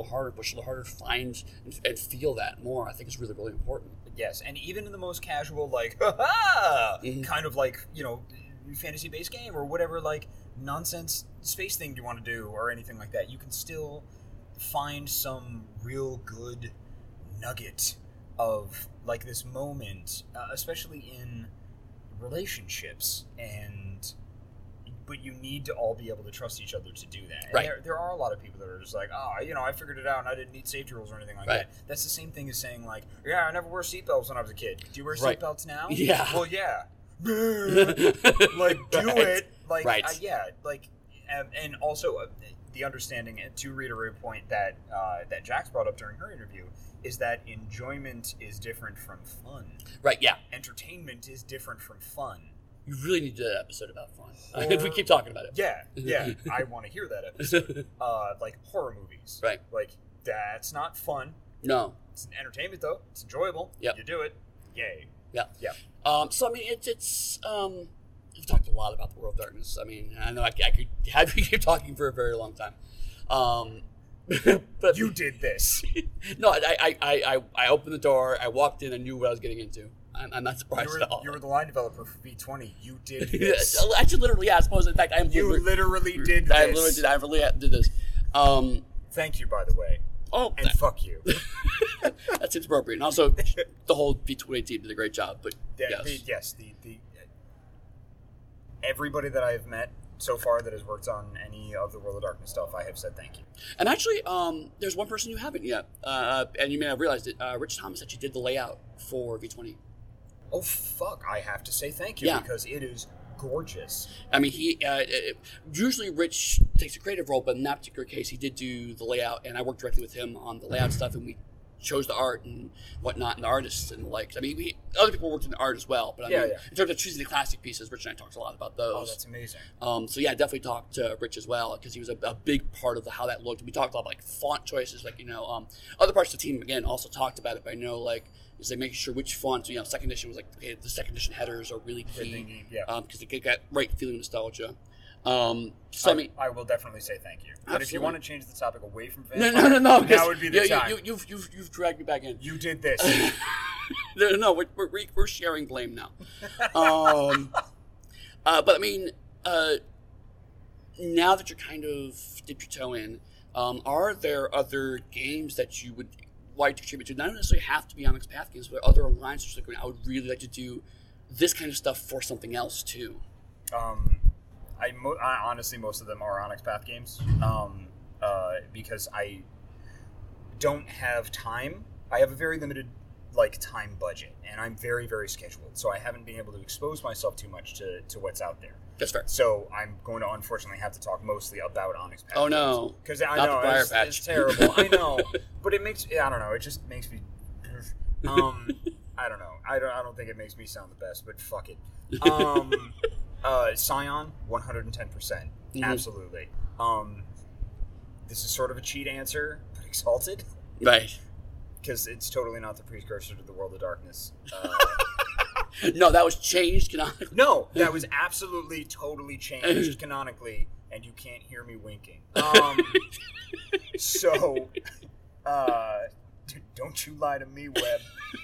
S5: find and feel that more, I think is really, really important.
S4: Yes, and even in the most casual, like, kind of like, fantasy-based game or whatever, like, nonsense space thing you want to do or anything like that, you can still find some real good nugget of, like, this moment, especially in relationships and but you need to all be able to trust each other to do that. And
S5: Right.
S4: there are a lot of people that are just like, oh, I figured it out and I didn't need safety rules or anything like
S5: Right.
S4: that. That's the same thing as saying like, yeah, I never wore seatbelts when I was a kid. Do you wear
S5: Right.
S4: seatbelts now?
S5: Yeah.
S4: Well, yeah. Like, do
S5: Right.
S4: it. Like,
S5: Right.
S4: yeah. Like, and also the understanding, to reiterate a point that that Jax brought up during her interview, is that enjoyment is different from fun.
S5: Right, yeah.
S4: Entertainment is different from fun.
S5: You really need to do that episode about fun. If we keep talking about it.
S4: Yeah, I want to hear that episode. Like horror movies.
S5: Right.
S4: Like, that's not fun.
S5: No.
S4: It's an entertainment, though. It's enjoyable.
S5: Yep.
S4: You do it. Yay.
S5: Yeah.
S4: Yeah.
S5: So I mean, it's we've talked a lot about the World of Darkness. I mean, I know I could have you keep talking for a very long time. But
S4: You did this.
S5: no, I opened the door. I walked in. I knew what I was getting into. I'm not surprised at all.
S4: You were the line developer for V20. You did this.
S5: Actually, literally, yeah. I suppose. In fact, I am.
S4: You literally did this.
S5: I literally did. I really did this.
S4: Thank you, by the way.
S5: Oh,
S4: And fuck you.
S5: that seems appropriate. And also, the whole V20 team did a great job. But yes,
S4: the everybody that I have met so far that has worked on any of the World of Darkness stuff, I have said thank you.
S5: And actually, there's one person you haven't yet, and you may have realized it. Rich Thomas actually did the layout for V20.
S4: Oh fuck! I have to say thank you
S5: Yeah.
S4: because it is gorgeous.
S5: I mean, he usually Rich takes a creative role, but in that particular case, he did do the layout, and I worked directly with him on the layout stuff, and we chose the art and whatnot, and the artists and the likes. I mean, other people worked in the art as well, but I mean, in terms of choosing the classic pieces, Rich and I talked a lot about those.
S4: Oh, that's amazing.
S5: So yeah, I definitely talked to Rich as well because he was a big part of how that looked. We talked about like font choices, like other parts of the team again also talked about it. But I know like is like making sure which fonts. Second edition was like okay, the second edition headers are really key because they get that right feeling of nostalgia. So
S4: I will definitely say thank you. But if you want to change the topic away from
S5: no,
S4: Vampire,
S5: now
S4: would be the time.
S5: You've dragged me back in.
S4: You did this.
S5: No, we're sharing blame now. But I mean, now that you're kind of dipped your toe in, are there other games that you would like to contribute to? Not necessarily have to be Onyx Path games, but other alliances like I would really like to do this kind of stuff for something else too.
S4: I honestly, most of them are Onyx Path games, because I don't have time. I have a very limited time budget, and I'm very, very scheduled, so I haven't been able to expose myself too much to what's out there.
S5: That's fair.
S4: So I'm going to unfortunately have to talk mostly about Onyx Path.
S5: Oh no,
S4: because I know it's terrible. I know, but it makes I don't know. It just makes me. I don't know. I don't think it makes me sound the best, but fuck it. Scion, 110%. Absolutely. This is sort of a cheat answer, but Exalted.
S5: Right.
S4: Because it's totally not the precursor to the World of Darkness.
S5: No, that was changed canonically.
S4: No, that was absolutely, totally changed canonically, and you can't hear me winking. So, don't you lie to me, Webb.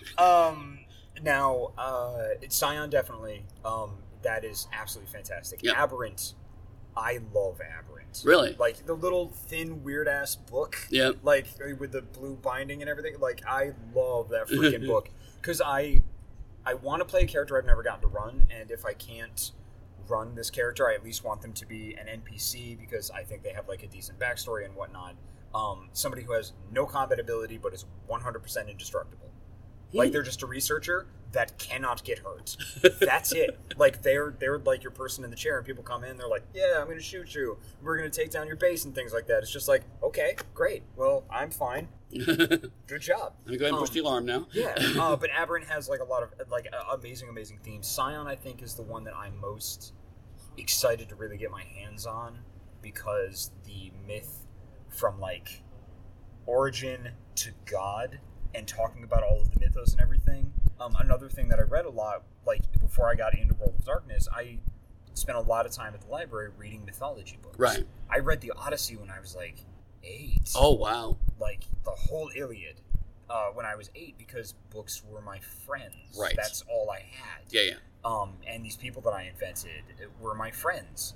S4: Now, Scion definitely. That is absolutely fantastic.
S5: Yep.
S4: Aberrant. I love Aberrant.
S5: Really?
S4: Like, the little, thin, weird-ass book.
S5: Yeah.
S4: Like, with the blue binding and everything. Like, I love that freaking book. Because I want to play a character I've never gotten to run, and if I can't run this character, I at least want them to be an NPC, because I think they have, like, a decent backstory and whatnot. Somebody who has no combat ability, but is 100% indestructible. Like, they're just a researcher that cannot get hurt. That's it. Like, they're like your person in the chair, and people come in, they're like, yeah, I'm going to shoot you. We're going to take down your base and things like that. It's just like, okay, great. Well, I'm fine. Good job.
S5: Let me go ahead and push the alarm now.
S4: Yeah, but Aberrant has, like, a lot of, like, amazing, amazing themes. Scion, I think, is the one that I'm most excited to really get my hands on, because the myth from, like, origin to God, and talking about all of the mythos and everything. Another thing that I read a lot, like, before I got into World of Darkness, I spent a lot of time at the library reading mythology books.
S5: Right.
S4: I read the Odyssey when I was, like, 8.
S5: Oh, wow.
S4: Like, the whole Iliad when I was 8, because books were my friends.
S5: Right.
S4: That's all I had.
S5: Yeah.
S4: And these people that I invented were my friends.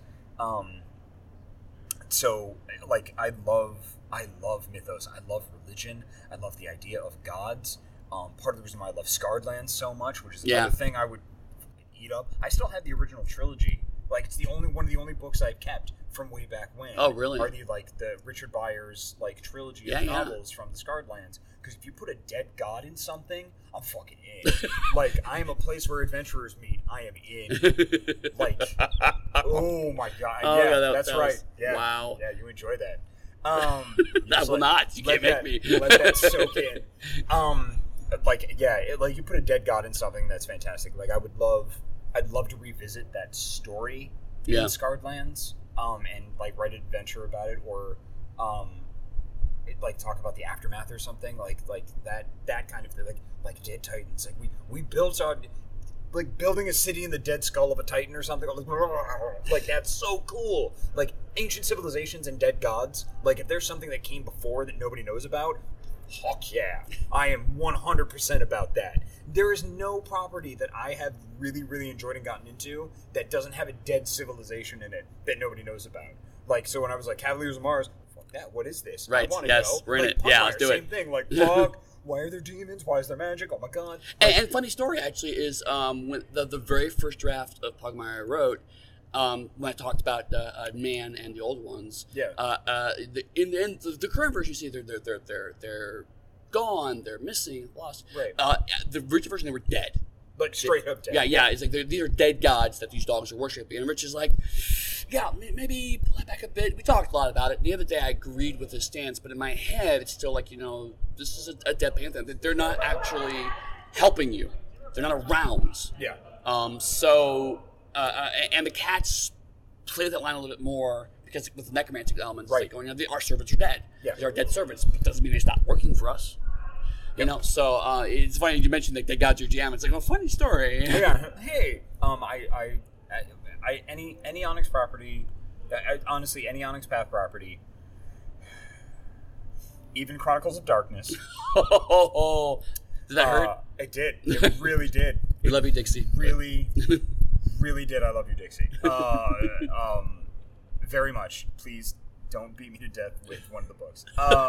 S4: So, like, I love mythos. I love religion. I love the idea of gods. Part of the reason why I love Scarred Lands so much, which is another thing I would eat up. I still have the original trilogy Like, it's one of the only books I've kept from way back when.
S5: Oh, really?
S4: Are the Richard Byers trilogy of novels from the Scarred Lands? Because if you put a dead god in something, I'm fucking in. Like, I am a place where adventurers meet. I am in. Like, oh my god, that's right. Yeah,
S5: wow.
S4: Yeah, you enjoy that.
S5: I will not. You can't make me.
S4: Let that soak in. You put a dead god in something, that's fantastic. Like, I'd love to revisit that story in Scarred Lands, and like write an adventure about it, or talk about the aftermath or something, like that kind of thing, like Dead Titans. Like we built our, like, building a city in the dead skull of a titan or something. Like that's so cool. Like ancient civilizations and dead gods. Like if there's something that came before that nobody knows about, fuck yeah, I am 100% about that. There is no property that I have really, really enjoyed and gotten into that doesn't have a dead civilization in it that nobody knows about. Like, so when I was like, Cavaliers of Mars, fuck that, what is this?
S5: Right,
S4: I want to
S5: yes,
S4: know.
S5: we're in it.
S4: Pugmire,
S5: Yeah, let's do
S4: same
S5: it.
S4: thing, like, fuck, why are there demons? Why is there magic? Oh my god.
S5: And funny story, actually, is when the very first draft of Pugmire I wrote, when I talked about Man and the Old Ones, in the end, the current version, you see, they're gone, they're missing, lost.
S4: Right.
S5: The original version, they were dead.
S4: Like straight up dead.
S5: Yeah. It's like these are dead gods that these dogs are worshiping. And Rich is like, yeah, maybe pull that back a bit. We talked a lot about it. The other day I agreed with his stance, but in my head it's still like, this is a dead panther. They're not actually helping you. They're not around.
S4: Yeah.
S5: And the cats play that line a little bit more because with the necromantic elements,
S4: right.
S5: Like going, our servants are dead.
S4: Yeah.
S5: They're dead servants. But it doesn't mean they stop working for us. So it's funny you mentioned that they got your GM. It's like, funny story.
S4: Yeah. Hey, any Onyx property, honestly, any Onyx Path property, even Chronicles of Darkness.
S5: Did that hurt?
S4: It did. It really did.
S5: We love you, Dixie.
S4: Really, really did. I love you, Dixie. Very much. Please don't beat me to death with one of the books.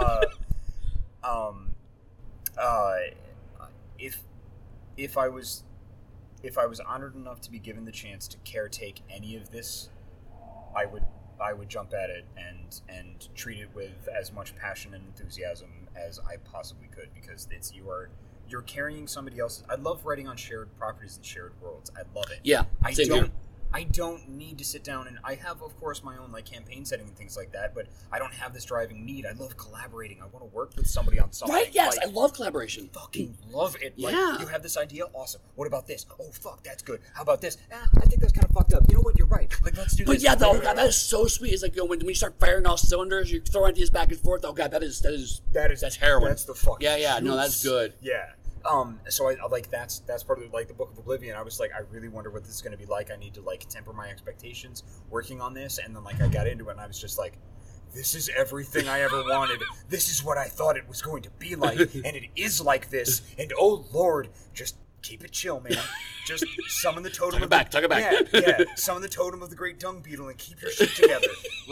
S4: If I was honored enough to be given the chance to caretake any of this, I would jump at it and treat it with as much passion and enthusiasm as I possibly could, because you're carrying somebody else's. I love writing on shared properties and shared worlds. I love it.
S5: Yeah,
S4: I don't need to sit down, and I have, of course, my own campaign setting and things like that, but I don't have this driving need. I love collaborating. I want to work with somebody on something.
S5: Right, yes, I love collaboration.
S4: Fucking love it.
S5: Yeah.
S4: You have this idea? Awesome. What about this? Oh, fuck, that's good. How about this? I think that's kind of fucked up. You know what? You're right. Let's do this.
S5: But yeah, God, that is so sweet. It's like, when you start firing all cylinders, you throw ideas back and forth. Oh, God, that's heroin.
S4: That's the fucking
S5: Yeah,
S4: juice.
S5: no, that's good.
S4: Yeah. So I that's part of the Book of Oblivion. I was like, I really wonder what this is going to be like. I need to temper my expectations working on this. And then I got into it and I was just like, this is everything I ever wanted. This is what I thought it was going to be like. And it is like this. And oh Lord, just keep it chill, man. Just summon the totem.
S5: Tuck it back.
S4: Yeah. Summon the totem of the Great Dung Beetle and keep your shit together.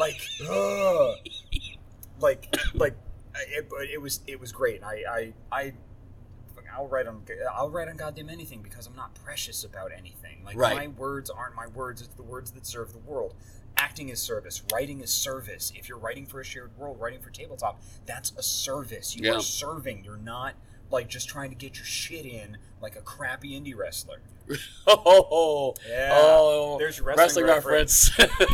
S4: It was great. I'll write on goddamn anything because I'm not precious about anything.
S5: Right.
S4: My words aren't my words, it's the words that serve the world. Acting is service, writing is service. If you're writing for a shared world, writing for tabletop, that's a service. You are serving. You're not just trying to get your shit in like a crappy indie wrestler. There's your wrestling reference.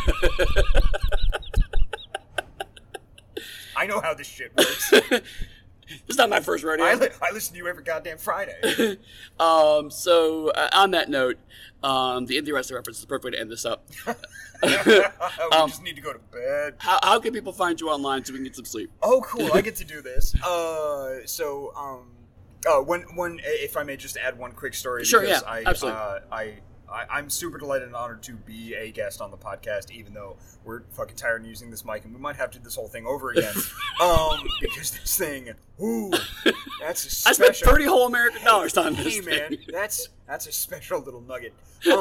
S4: I know how this shit works.
S5: It's not my first rodeo.
S4: I listen to you every goddamn Friday.
S5: So on that note, the indie wrestling reference is the perfect way to end this up.
S4: We just need to go to bed.
S5: How can people find you online so we can get some sleep?
S4: Oh, cool! I get to do this. When if I may just add one quick story.
S5: Sure.
S4: Because
S5: Yeah. Absolutely.
S4: I'm super delighted and honored to be a guest on the podcast, even though we're fucking tired of using this mic and we might have to do this whole thing over again. Because this thing, that's a special.
S5: I spent 30 whole American dollars on this.
S4: Hey man, that's a special little nugget.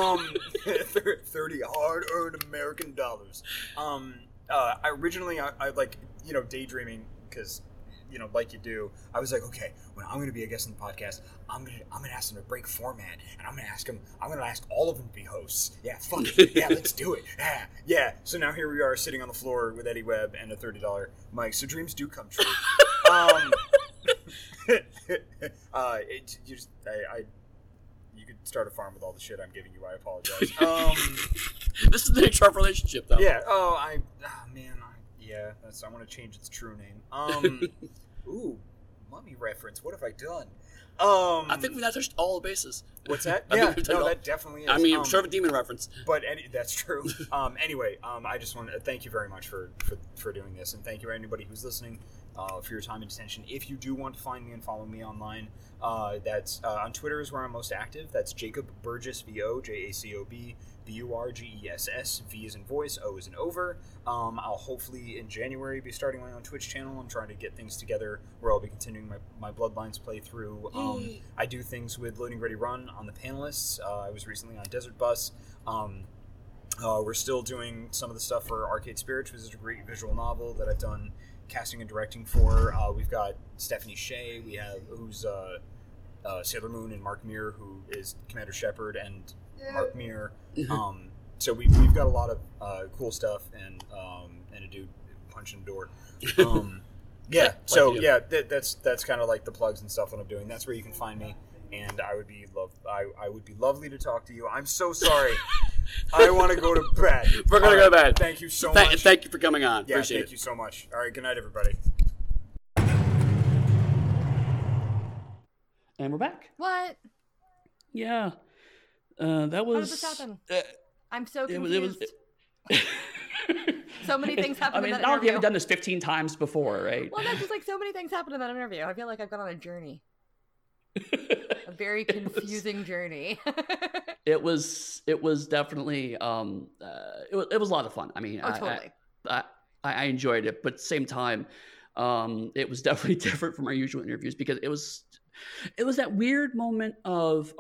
S4: 30 hard-earned American dollars. I originally, daydreaming, because like you do, I was like, okay, when I'm going to be a guest on the podcast, I'm going to ask them to break format, and I'm going to ask all of them to be hosts. Yeah, fuck it. Yeah, let's do it. Yeah. So now here we are sitting on the floor with Eddie Webb and a $30 mic. So dreams do come true. You could start a farm with all the shit I'm giving you. I apologize.
S5: This is the nature of relationship, though.
S4: Yeah. I want to change its true name. Ooh, mummy reference. What have I done?
S5: I think we've not touched all the bases.
S4: What's that? That definitely is.
S5: I mean, sort of a demon reference.
S4: But that's true. Anyway, I just want to thank you very much for doing this, and thank you anybody who's listening for your time and attention. If you do want to find me and follow me online, that's on Twitter is where I'm most active. That's Jacob Burgess VO, JACOB BURGESS. V is in voice, O is in over. I'll hopefully in January be starting my own Twitch channel. I'm trying to get things together where I'll be continuing my Bloodlines playthrough. I do things with Loading Ready Run on the panelists. I was recently on Desert Bus. We're still doing some of the stuff for Arcade Spirits, which is a great visual novel that I've done casting and directing for. We've got Stephanie Shea, who's Sailor Moon, and Mark Muir, who is Commander Shepard, and Mark Muir. So we've got a lot of cool stuff, and a dude punching the door. That's kind of like the plugs and stuff that I'm doing. That's where you can find me, and I would be lovely to talk to you. I'm so sorry. I want to go to bed.
S5: We're going to go to bed.
S4: Thank you so much.
S5: Thank you for coming on.
S4: Yeah,
S5: Appreciate it.
S4: Thank you so much. All right, good night, everybody.
S1: And we're back.
S2: What?
S1: Yeah. That was...
S2: How did this happen? I'm so confused. So many things happened in that
S1: now
S2: interview.
S1: you haven't done this 15 times before, right?
S2: Well, that's just like so many things happened in that interview. I feel like I've gone on a journey. A very confusing journey.
S1: It was definitely it was a lot of fun. I mean,
S2: totally.
S1: I enjoyed it, but at the same time, it was definitely different from our usual interviews because it was that weird moment of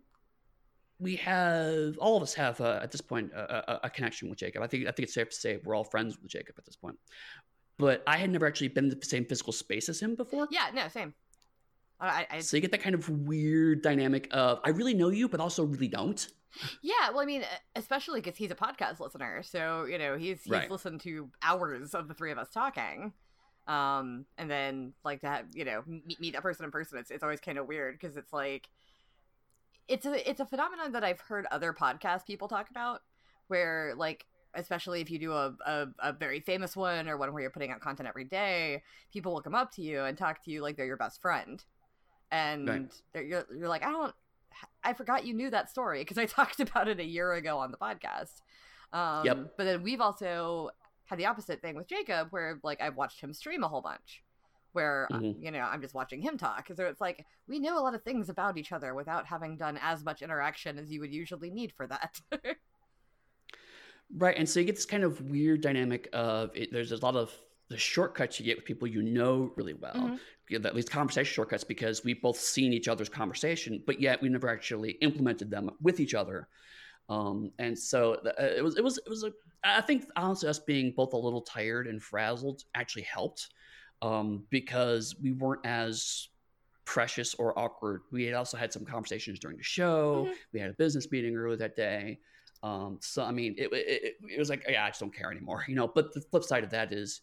S1: all of us have at this point a connection with Jacob. I think it's safe to say we're all friends with Jacob at this point. But I had never actually been in the same physical space as him before.
S2: Yeah, no, same.
S1: So you get that kind of weird dynamic of I really know you, but also really don't.
S2: Yeah, well, I mean, especially because he's a podcast listener, so he's
S1: right.
S2: listened to hours of the three of us talking, and then like that, meet that person in person. It's always kind of weird because it's like it's a phenomenon that I've heard other podcast people talk about, where like especially if you do a very famous one or one where you're putting out content every day, people will come up to you and talk to you like they're your best friend. And right. you're like, I forgot you knew that story because I talked about it a year ago on the podcast. But then we've also had the opposite thing with Jacob where like I've watched him stream a whole bunch where, I'm just watching him talk. So it's like, we know a lot of things about each other without having done as much interaction as you would usually need for that.
S1: Right. And so you get this kind of weird dynamic of there's a lot of the shortcuts you get with people really well. Mm-hmm. At least conversation shortcuts because we've both seen each other's conversation, but yet we never actually implemented them with each other. And so it was I think honestly us being both a little tired and frazzled actually helped because we weren't as precious or awkward. We had also had some conversations during the show. Mm-hmm. We had a business meeting earlier that day. So I mean, it was like, yeah, I just don't care anymore, But the flip side of that is,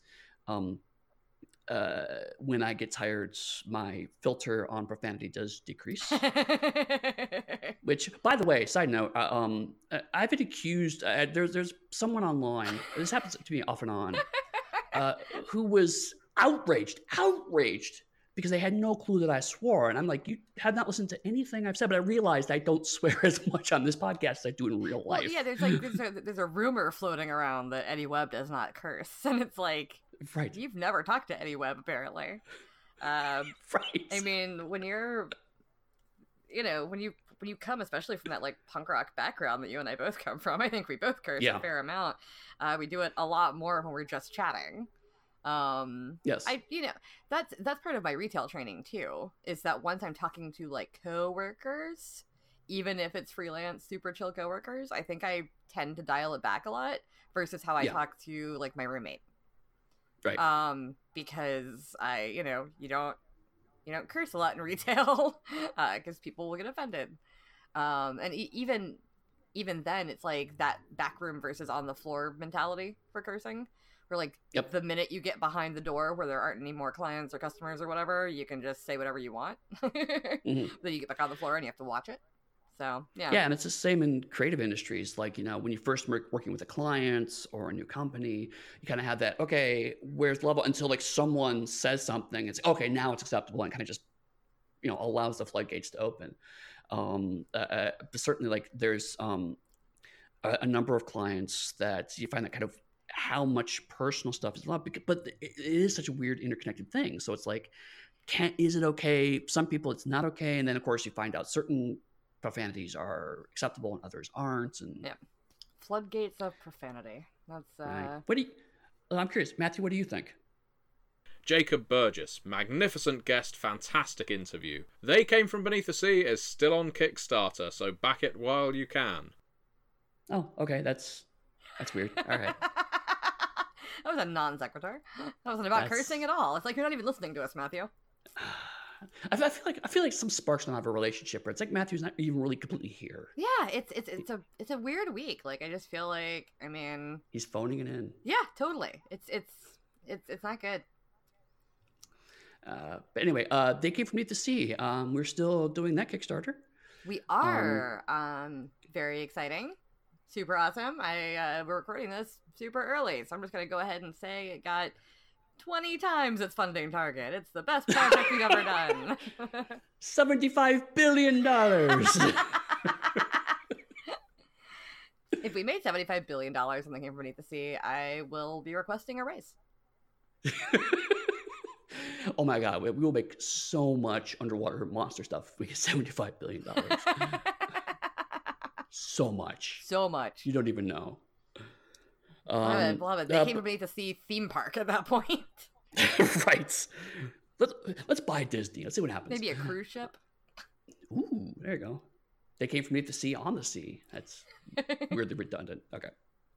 S1: when I get tired, my filter on profanity does decrease. Which, by the way, side note, I've been accused. There's someone online. This happens to me off and on, who was outraged because they had no clue that I swore. And I'm like, you have not listened to anything I've said, but I realized I don't swear as much on this podcast as I do in real life.
S2: Well, yeah, there's a rumor floating around that Eddie Webb does not curse. And it's like,
S1: right.
S2: You've never talked to Eddie Webb, apparently.
S1: Right.
S2: I mean, when you're, when you come, especially from that like punk rock background that you and I both come from, I think we both curse a fair amount. We do it a lot more when we're just chatting.
S1: Yes.
S2: That's part of my retail training too, is that once I'm talking to like coworkers, even if it's freelance, super chill coworkers, I think I tend to dial it back a lot versus how I talk to like my roommate.
S1: Right.
S2: Because you don't curse a lot in retail, because people will get offended. And even then, it's like that backroom versus on the floor mentality for cursing. Where like
S1: Yep.
S2: the minute you get behind the door where there aren't any more clients or customers or whatever, you can just say whatever you want.
S1: Mhm.
S2: Then you get back on the floor and you have to watch it. So yeah.
S1: Yeah, and it's the same in creative industries. Like, when you first working with a client or a new company, you kind of have that, okay, where's the level, until like someone says something, it's okay, now it's acceptable, and kind of just, allows the floodgates to open. But certainly, like, there's a number of clients that you find that kind of how much personal stuff is allowed, but it is such a weird interconnected thing. So it's like, is it okay? Some people it's not okay, and then of course you find out certain profanities are acceptable and others aren't. And
S2: Yeah. Floodgates of profanity. That's
S1: right. I'm curious, Matthew, what do you think?
S3: Jacob Burgess, magnificent guest, fantastic interview. They Came From Beneath the Sea is still on Kickstarter, so back it while you can.
S1: Oh, okay, that's weird. All right.
S2: That was a non sequitur. That wasn't about cursing at all. It's like you're not even listening to us, Matthew.
S1: I feel like some sparks don't have a relationship where it's like Matthew's not even really completely here.
S2: Yeah, it's a weird week. Like I just feel like, I mean,
S1: he's phoning it in.
S2: Yeah, totally. It's not good.
S1: But anyway, They Came From Beneath the Sea. We're still doing that Kickstarter.
S2: We are. Very exciting. Super awesome. We're recording this super early, so I'm just gonna go ahead and say it got 20 times its funding target. It's the best project we've ever done.
S1: $75 billion.
S2: If we made $75 billion on They Came From Beneath the Sea, I will be requesting a raise.
S1: Oh my god, we will make so much underwater monster stuff if we get $75 billion. So much. You don't even know.
S2: Love it. They Came From Beneath the Sea theme park at that point.
S1: Right. Let's buy Disney. Let's see what happens.
S2: Maybe a cruise ship.
S1: Ooh, there you go. They Came From Beneath the Sea on the sea. That's weirdly redundant. Okay.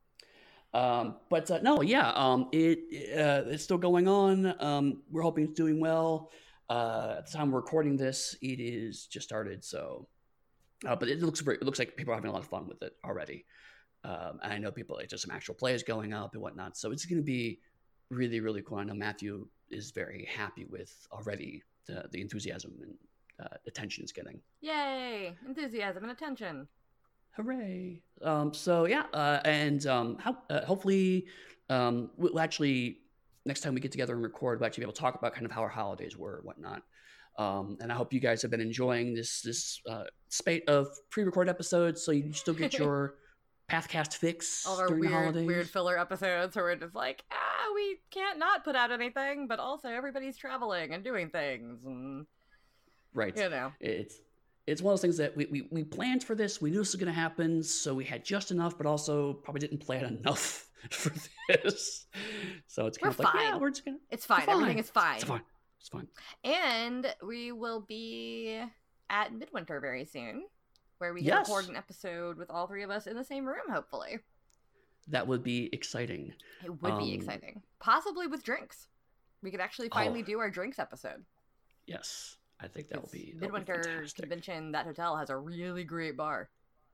S1: It's still going on. We're hoping it's doing well. At the time we're recording this, it is just started. So, but it looks like people are having a lot of fun with it already. And I know there's some actual plays going up and whatnot. So it's going to be really, really cool. I know Matthew is very happy with already the enthusiasm and attention it's getting.
S2: Yay! Enthusiasm and attention.
S1: Hooray! Hopefully, we'll actually next time we get together and record, we'll actually be able to talk about kind of how our holidays were and whatnot. And I hope you guys have been enjoying this spate of pre-recorded episodes, so you still get your Pathcast fix
S2: all our
S1: during the holidays.
S2: Weird filler episodes where we're just like, we can't not put out anything, but also everybody's traveling and doing things, and
S1: right. It's one of those things that we planned for this. We knew this was going to happen, so we had just enough, but also probably didn't plan enough for this. So it's kind of like, yeah, we're just gonna.
S2: It's fine. Everything is fine.
S1: It's fine.
S2: And we will be at Midwinter very soon, where we can record an episode with all three of us in the same room, hopefully.
S1: That would be exciting.
S2: It would be exciting. Possibly with drinks. We could actually finally do our drinks episode.
S1: Yes. I think that will be
S2: Midwinter Convention. That hotel has a really great bar.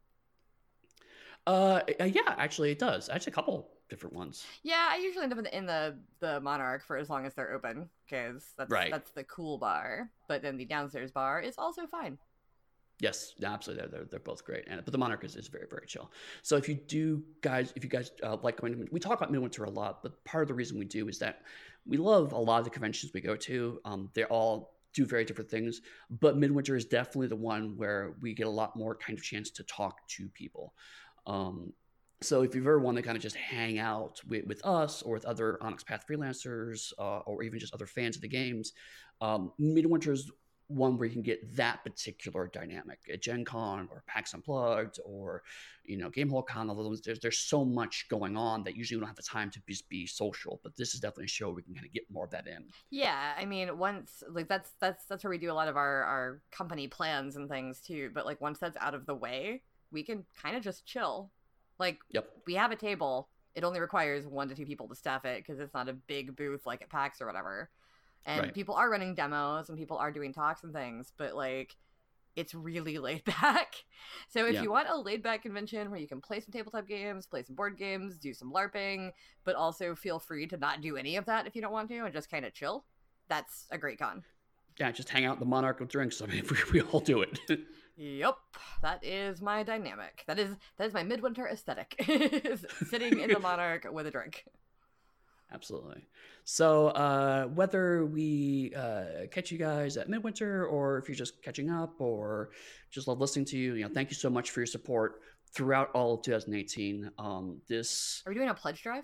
S1: Yeah, actually it does. Actually, a couple different ones.
S2: Yeah, I usually end up in the Monarch for as long as they're open, because that's the cool bar. But then the downstairs bar is also fine. Yes, absolutely. They're both great, but the Monarch is very, very chill. So if you guys like going to, we talk about Midwinter a lot, but part of the reason we do is that we love a lot of the conventions we go to. They're all do very different things, but Midwinter is definitely the one where we get a lot more kind of chance to talk to people. So if you've ever wanted to kind of just hang out with us or with other Onyx Path freelancers, or even just other fans of the games, Midwinter is one where you can get that particular dynamic at Gen Con or PAX Unplugged or, Gamehole Con. Although there's so much going on that usually we don't have the time to just be social, but this is definitely a show we can kind of get more of that in. Yeah, I mean, once that's where we do a lot of our company plans and things too. But once that's out of the way, we can kind of just chill. We have a table it only requires 1 to 2 people to staff it because it's not a big booth like at PAX or whatever. And
S1: Right.
S2: people are running demos and people are doing talks and things, but like it's really laid back. So if
S1: Yeah.
S2: you want a laid back convention where you can play some tabletop games, play some board games, do some LARPing, but also feel free to not do any of that if you don't want to and just kind of chill, that's a great con.
S1: Yeah, just hang out in the Monarch with drinks. I mean, we all do it.
S2: Yep, that is my dynamic. That is my midwinter aesthetic. Is sitting in the Monarch with a drink.
S1: Absolutely. So whether we catch you guys at Midwinter, or if you're just catching up, or just love listening to you, thank you so much for your support throughout all of 2018. This
S2: Are we doing a pledge drive?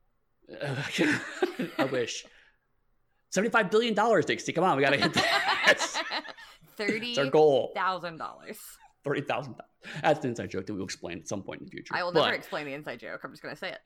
S1: I wish. $75 billion, Dixie. Come on, we gotta hit that. It's our goal.
S2: $30,000.
S1: $30,000. That's an inside joke that we'll explain at some point in the future.
S2: I will never explain the inside joke. I'm just gonna say it.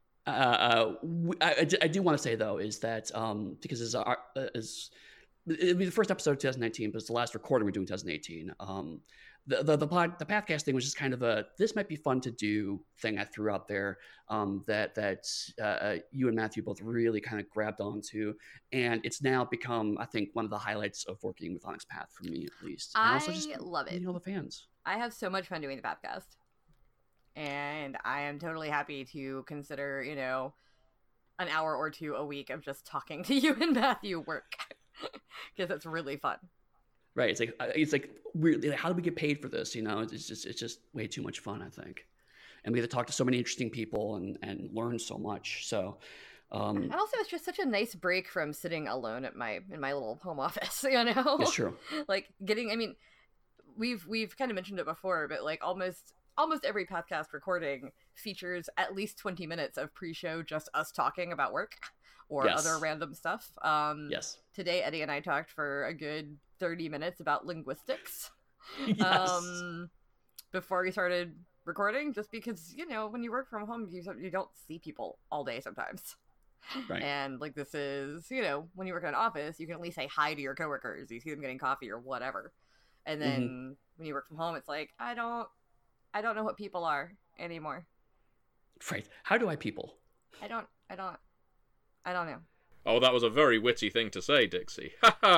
S1: I do want to say though is that because it'll be the first episode of 2019, but it's the last recording we're doing in 2018. The podcast thing was just kind of a this might be fun to do thing I threw out there that you and Matthew both really kind of grabbed onto, and it's now become, I think, one of the highlights of working with Onyx Path for me at least. And also just
S2: love it.
S1: All the fans.
S2: I have so much fun doing the podcast, and I am totally happy to consider an hour or 2 a week of just talking to you and Matthew work because it's really fun. Right.
S1: It's like weirdly, like, how do we get paid for this? It's just way too much fun, I think. And we get to talk to so many interesting people and learn so much. So,
S2: and also it's just such a nice break from sitting alone in my little home office, It's
S1: true.
S2: Like we've kind of mentioned it before, but like almost every podcast recording features at least 20 minutes of pre-show just us talking about work or other random stuff.
S1: Yes.
S2: Today, Eddie and I talked for a good 30 minutes about linguistics.
S1: Yes.
S2: Before we started recording, just because, when you work from home, you don't see people all day sometimes.
S1: Right.
S2: And like this is, when you work in an office, you can at least say hi to your coworkers. You see them getting coffee or whatever. And then when you work from home, it's like, I don't know what people are anymore.
S1: Right. How do I people?
S2: I don't know.
S3: Oh, that was a very witty thing to say, Dixie.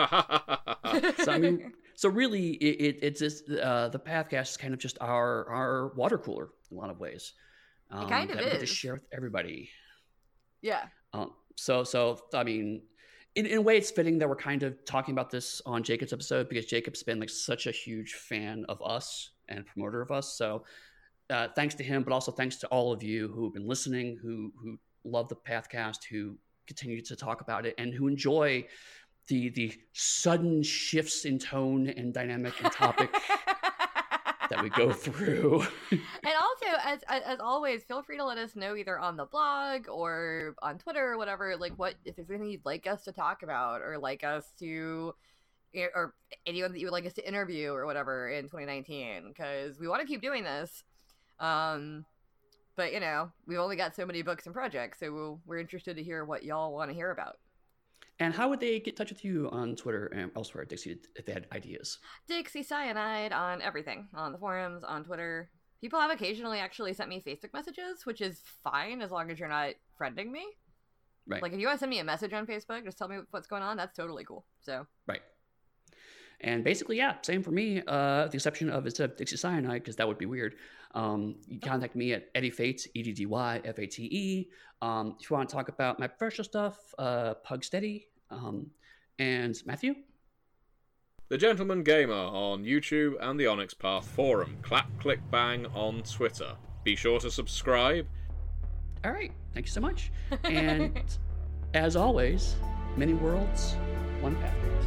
S1: So really, it's just the Pathcast is kind of just our water cooler in a lot of ways.
S2: It kind of
S1: that we get
S2: is.
S1: to share with everybody.
S2: Yeah.
S1: So I mean, in a way, it's fitting that we're kind of talking about this on Jacob's episode because Jacob's been like such a huge fan of us and promoter of us. So thanks to him, but also thanks to all of you who've been listening, who love the Pathcast, who continue to talk about it, and who enjoy the sudden shifts in tone and dynamic and topic that we go through.
S2: And also, as always, feel free to let us know either on the blog or on Twitter or whatever, like if there's anything you'd like us to talk about or like us to, or anyone that you would like us to interview or whatever in 2019, because we want to keep doing this. But we've only got so many books and projects, so we're interested to hear what y'all want to hear about.
S1: And how would they get in touch with you on Twitter and elsewhere, Dixie, if they had ideas?
S2: Dixie Cyanide on everything, on the forums, on Twitter. People have occasionally actually sent me Facebook messages, which is fine as long as you're not friending me.
S1: Right.
S2: Like if you want to send me a message on Facebook, just tell me what's going on. That's totally cool. So. Right.
S1: And basically, yeah, same for me, with the exception of instead of Dixie Cyanide, because that would be weird. You contact me at Eddie Fate, EDDYFATE. If you want to talk about my professional stuff, Pug Steady. And Matthew?
S3: The Gentleman Gamer on YouTube and the Onyx Path forum. Clap, click, bang on Twitter. Be sure to subscribe.
S1: All right. Thank you so much. And as always, many worlds, one Pathcast.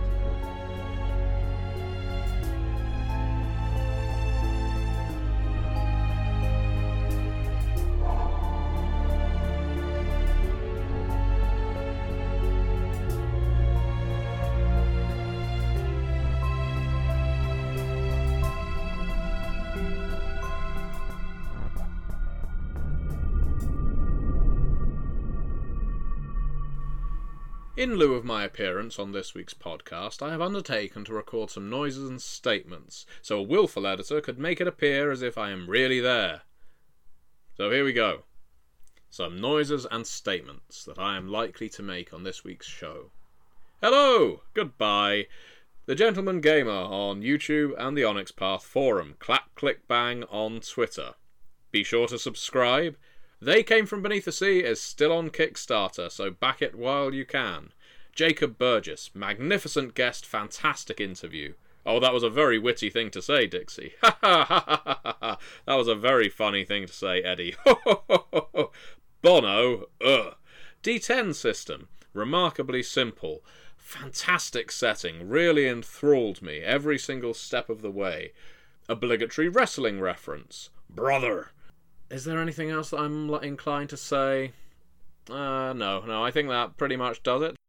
S3: In lieu of my appearance on this week's podcast, I have undertaken to record some noises and statements, so a willful editor could make it appear as if I am really there. So here we go. some noises and statements that I am likely to make on this week's show. Hello! Goodbye! The Gentleman Gamer on YouTube and the Onyx Path Forum. Clap, click, bang on Twitter. Be sure to subscribe. They Came From Beneath the Sea is still on Kickstarter, so back it while you can. Jacob Burgess, magnificent guest, fantastic interview. Oh, that was a very witty thing to say, Dixie. Ha ha ha ha ha. That was a very funny thing to say, Eddie. Ho ho ho ho ho. Bono, D10 system, remarkably simple. Fantastic setting, really enthralled me every single step of the way. Obligatory wrestling reference. Brother. Is there anything else that I'm inclined to say? No, I think that pretty much does it.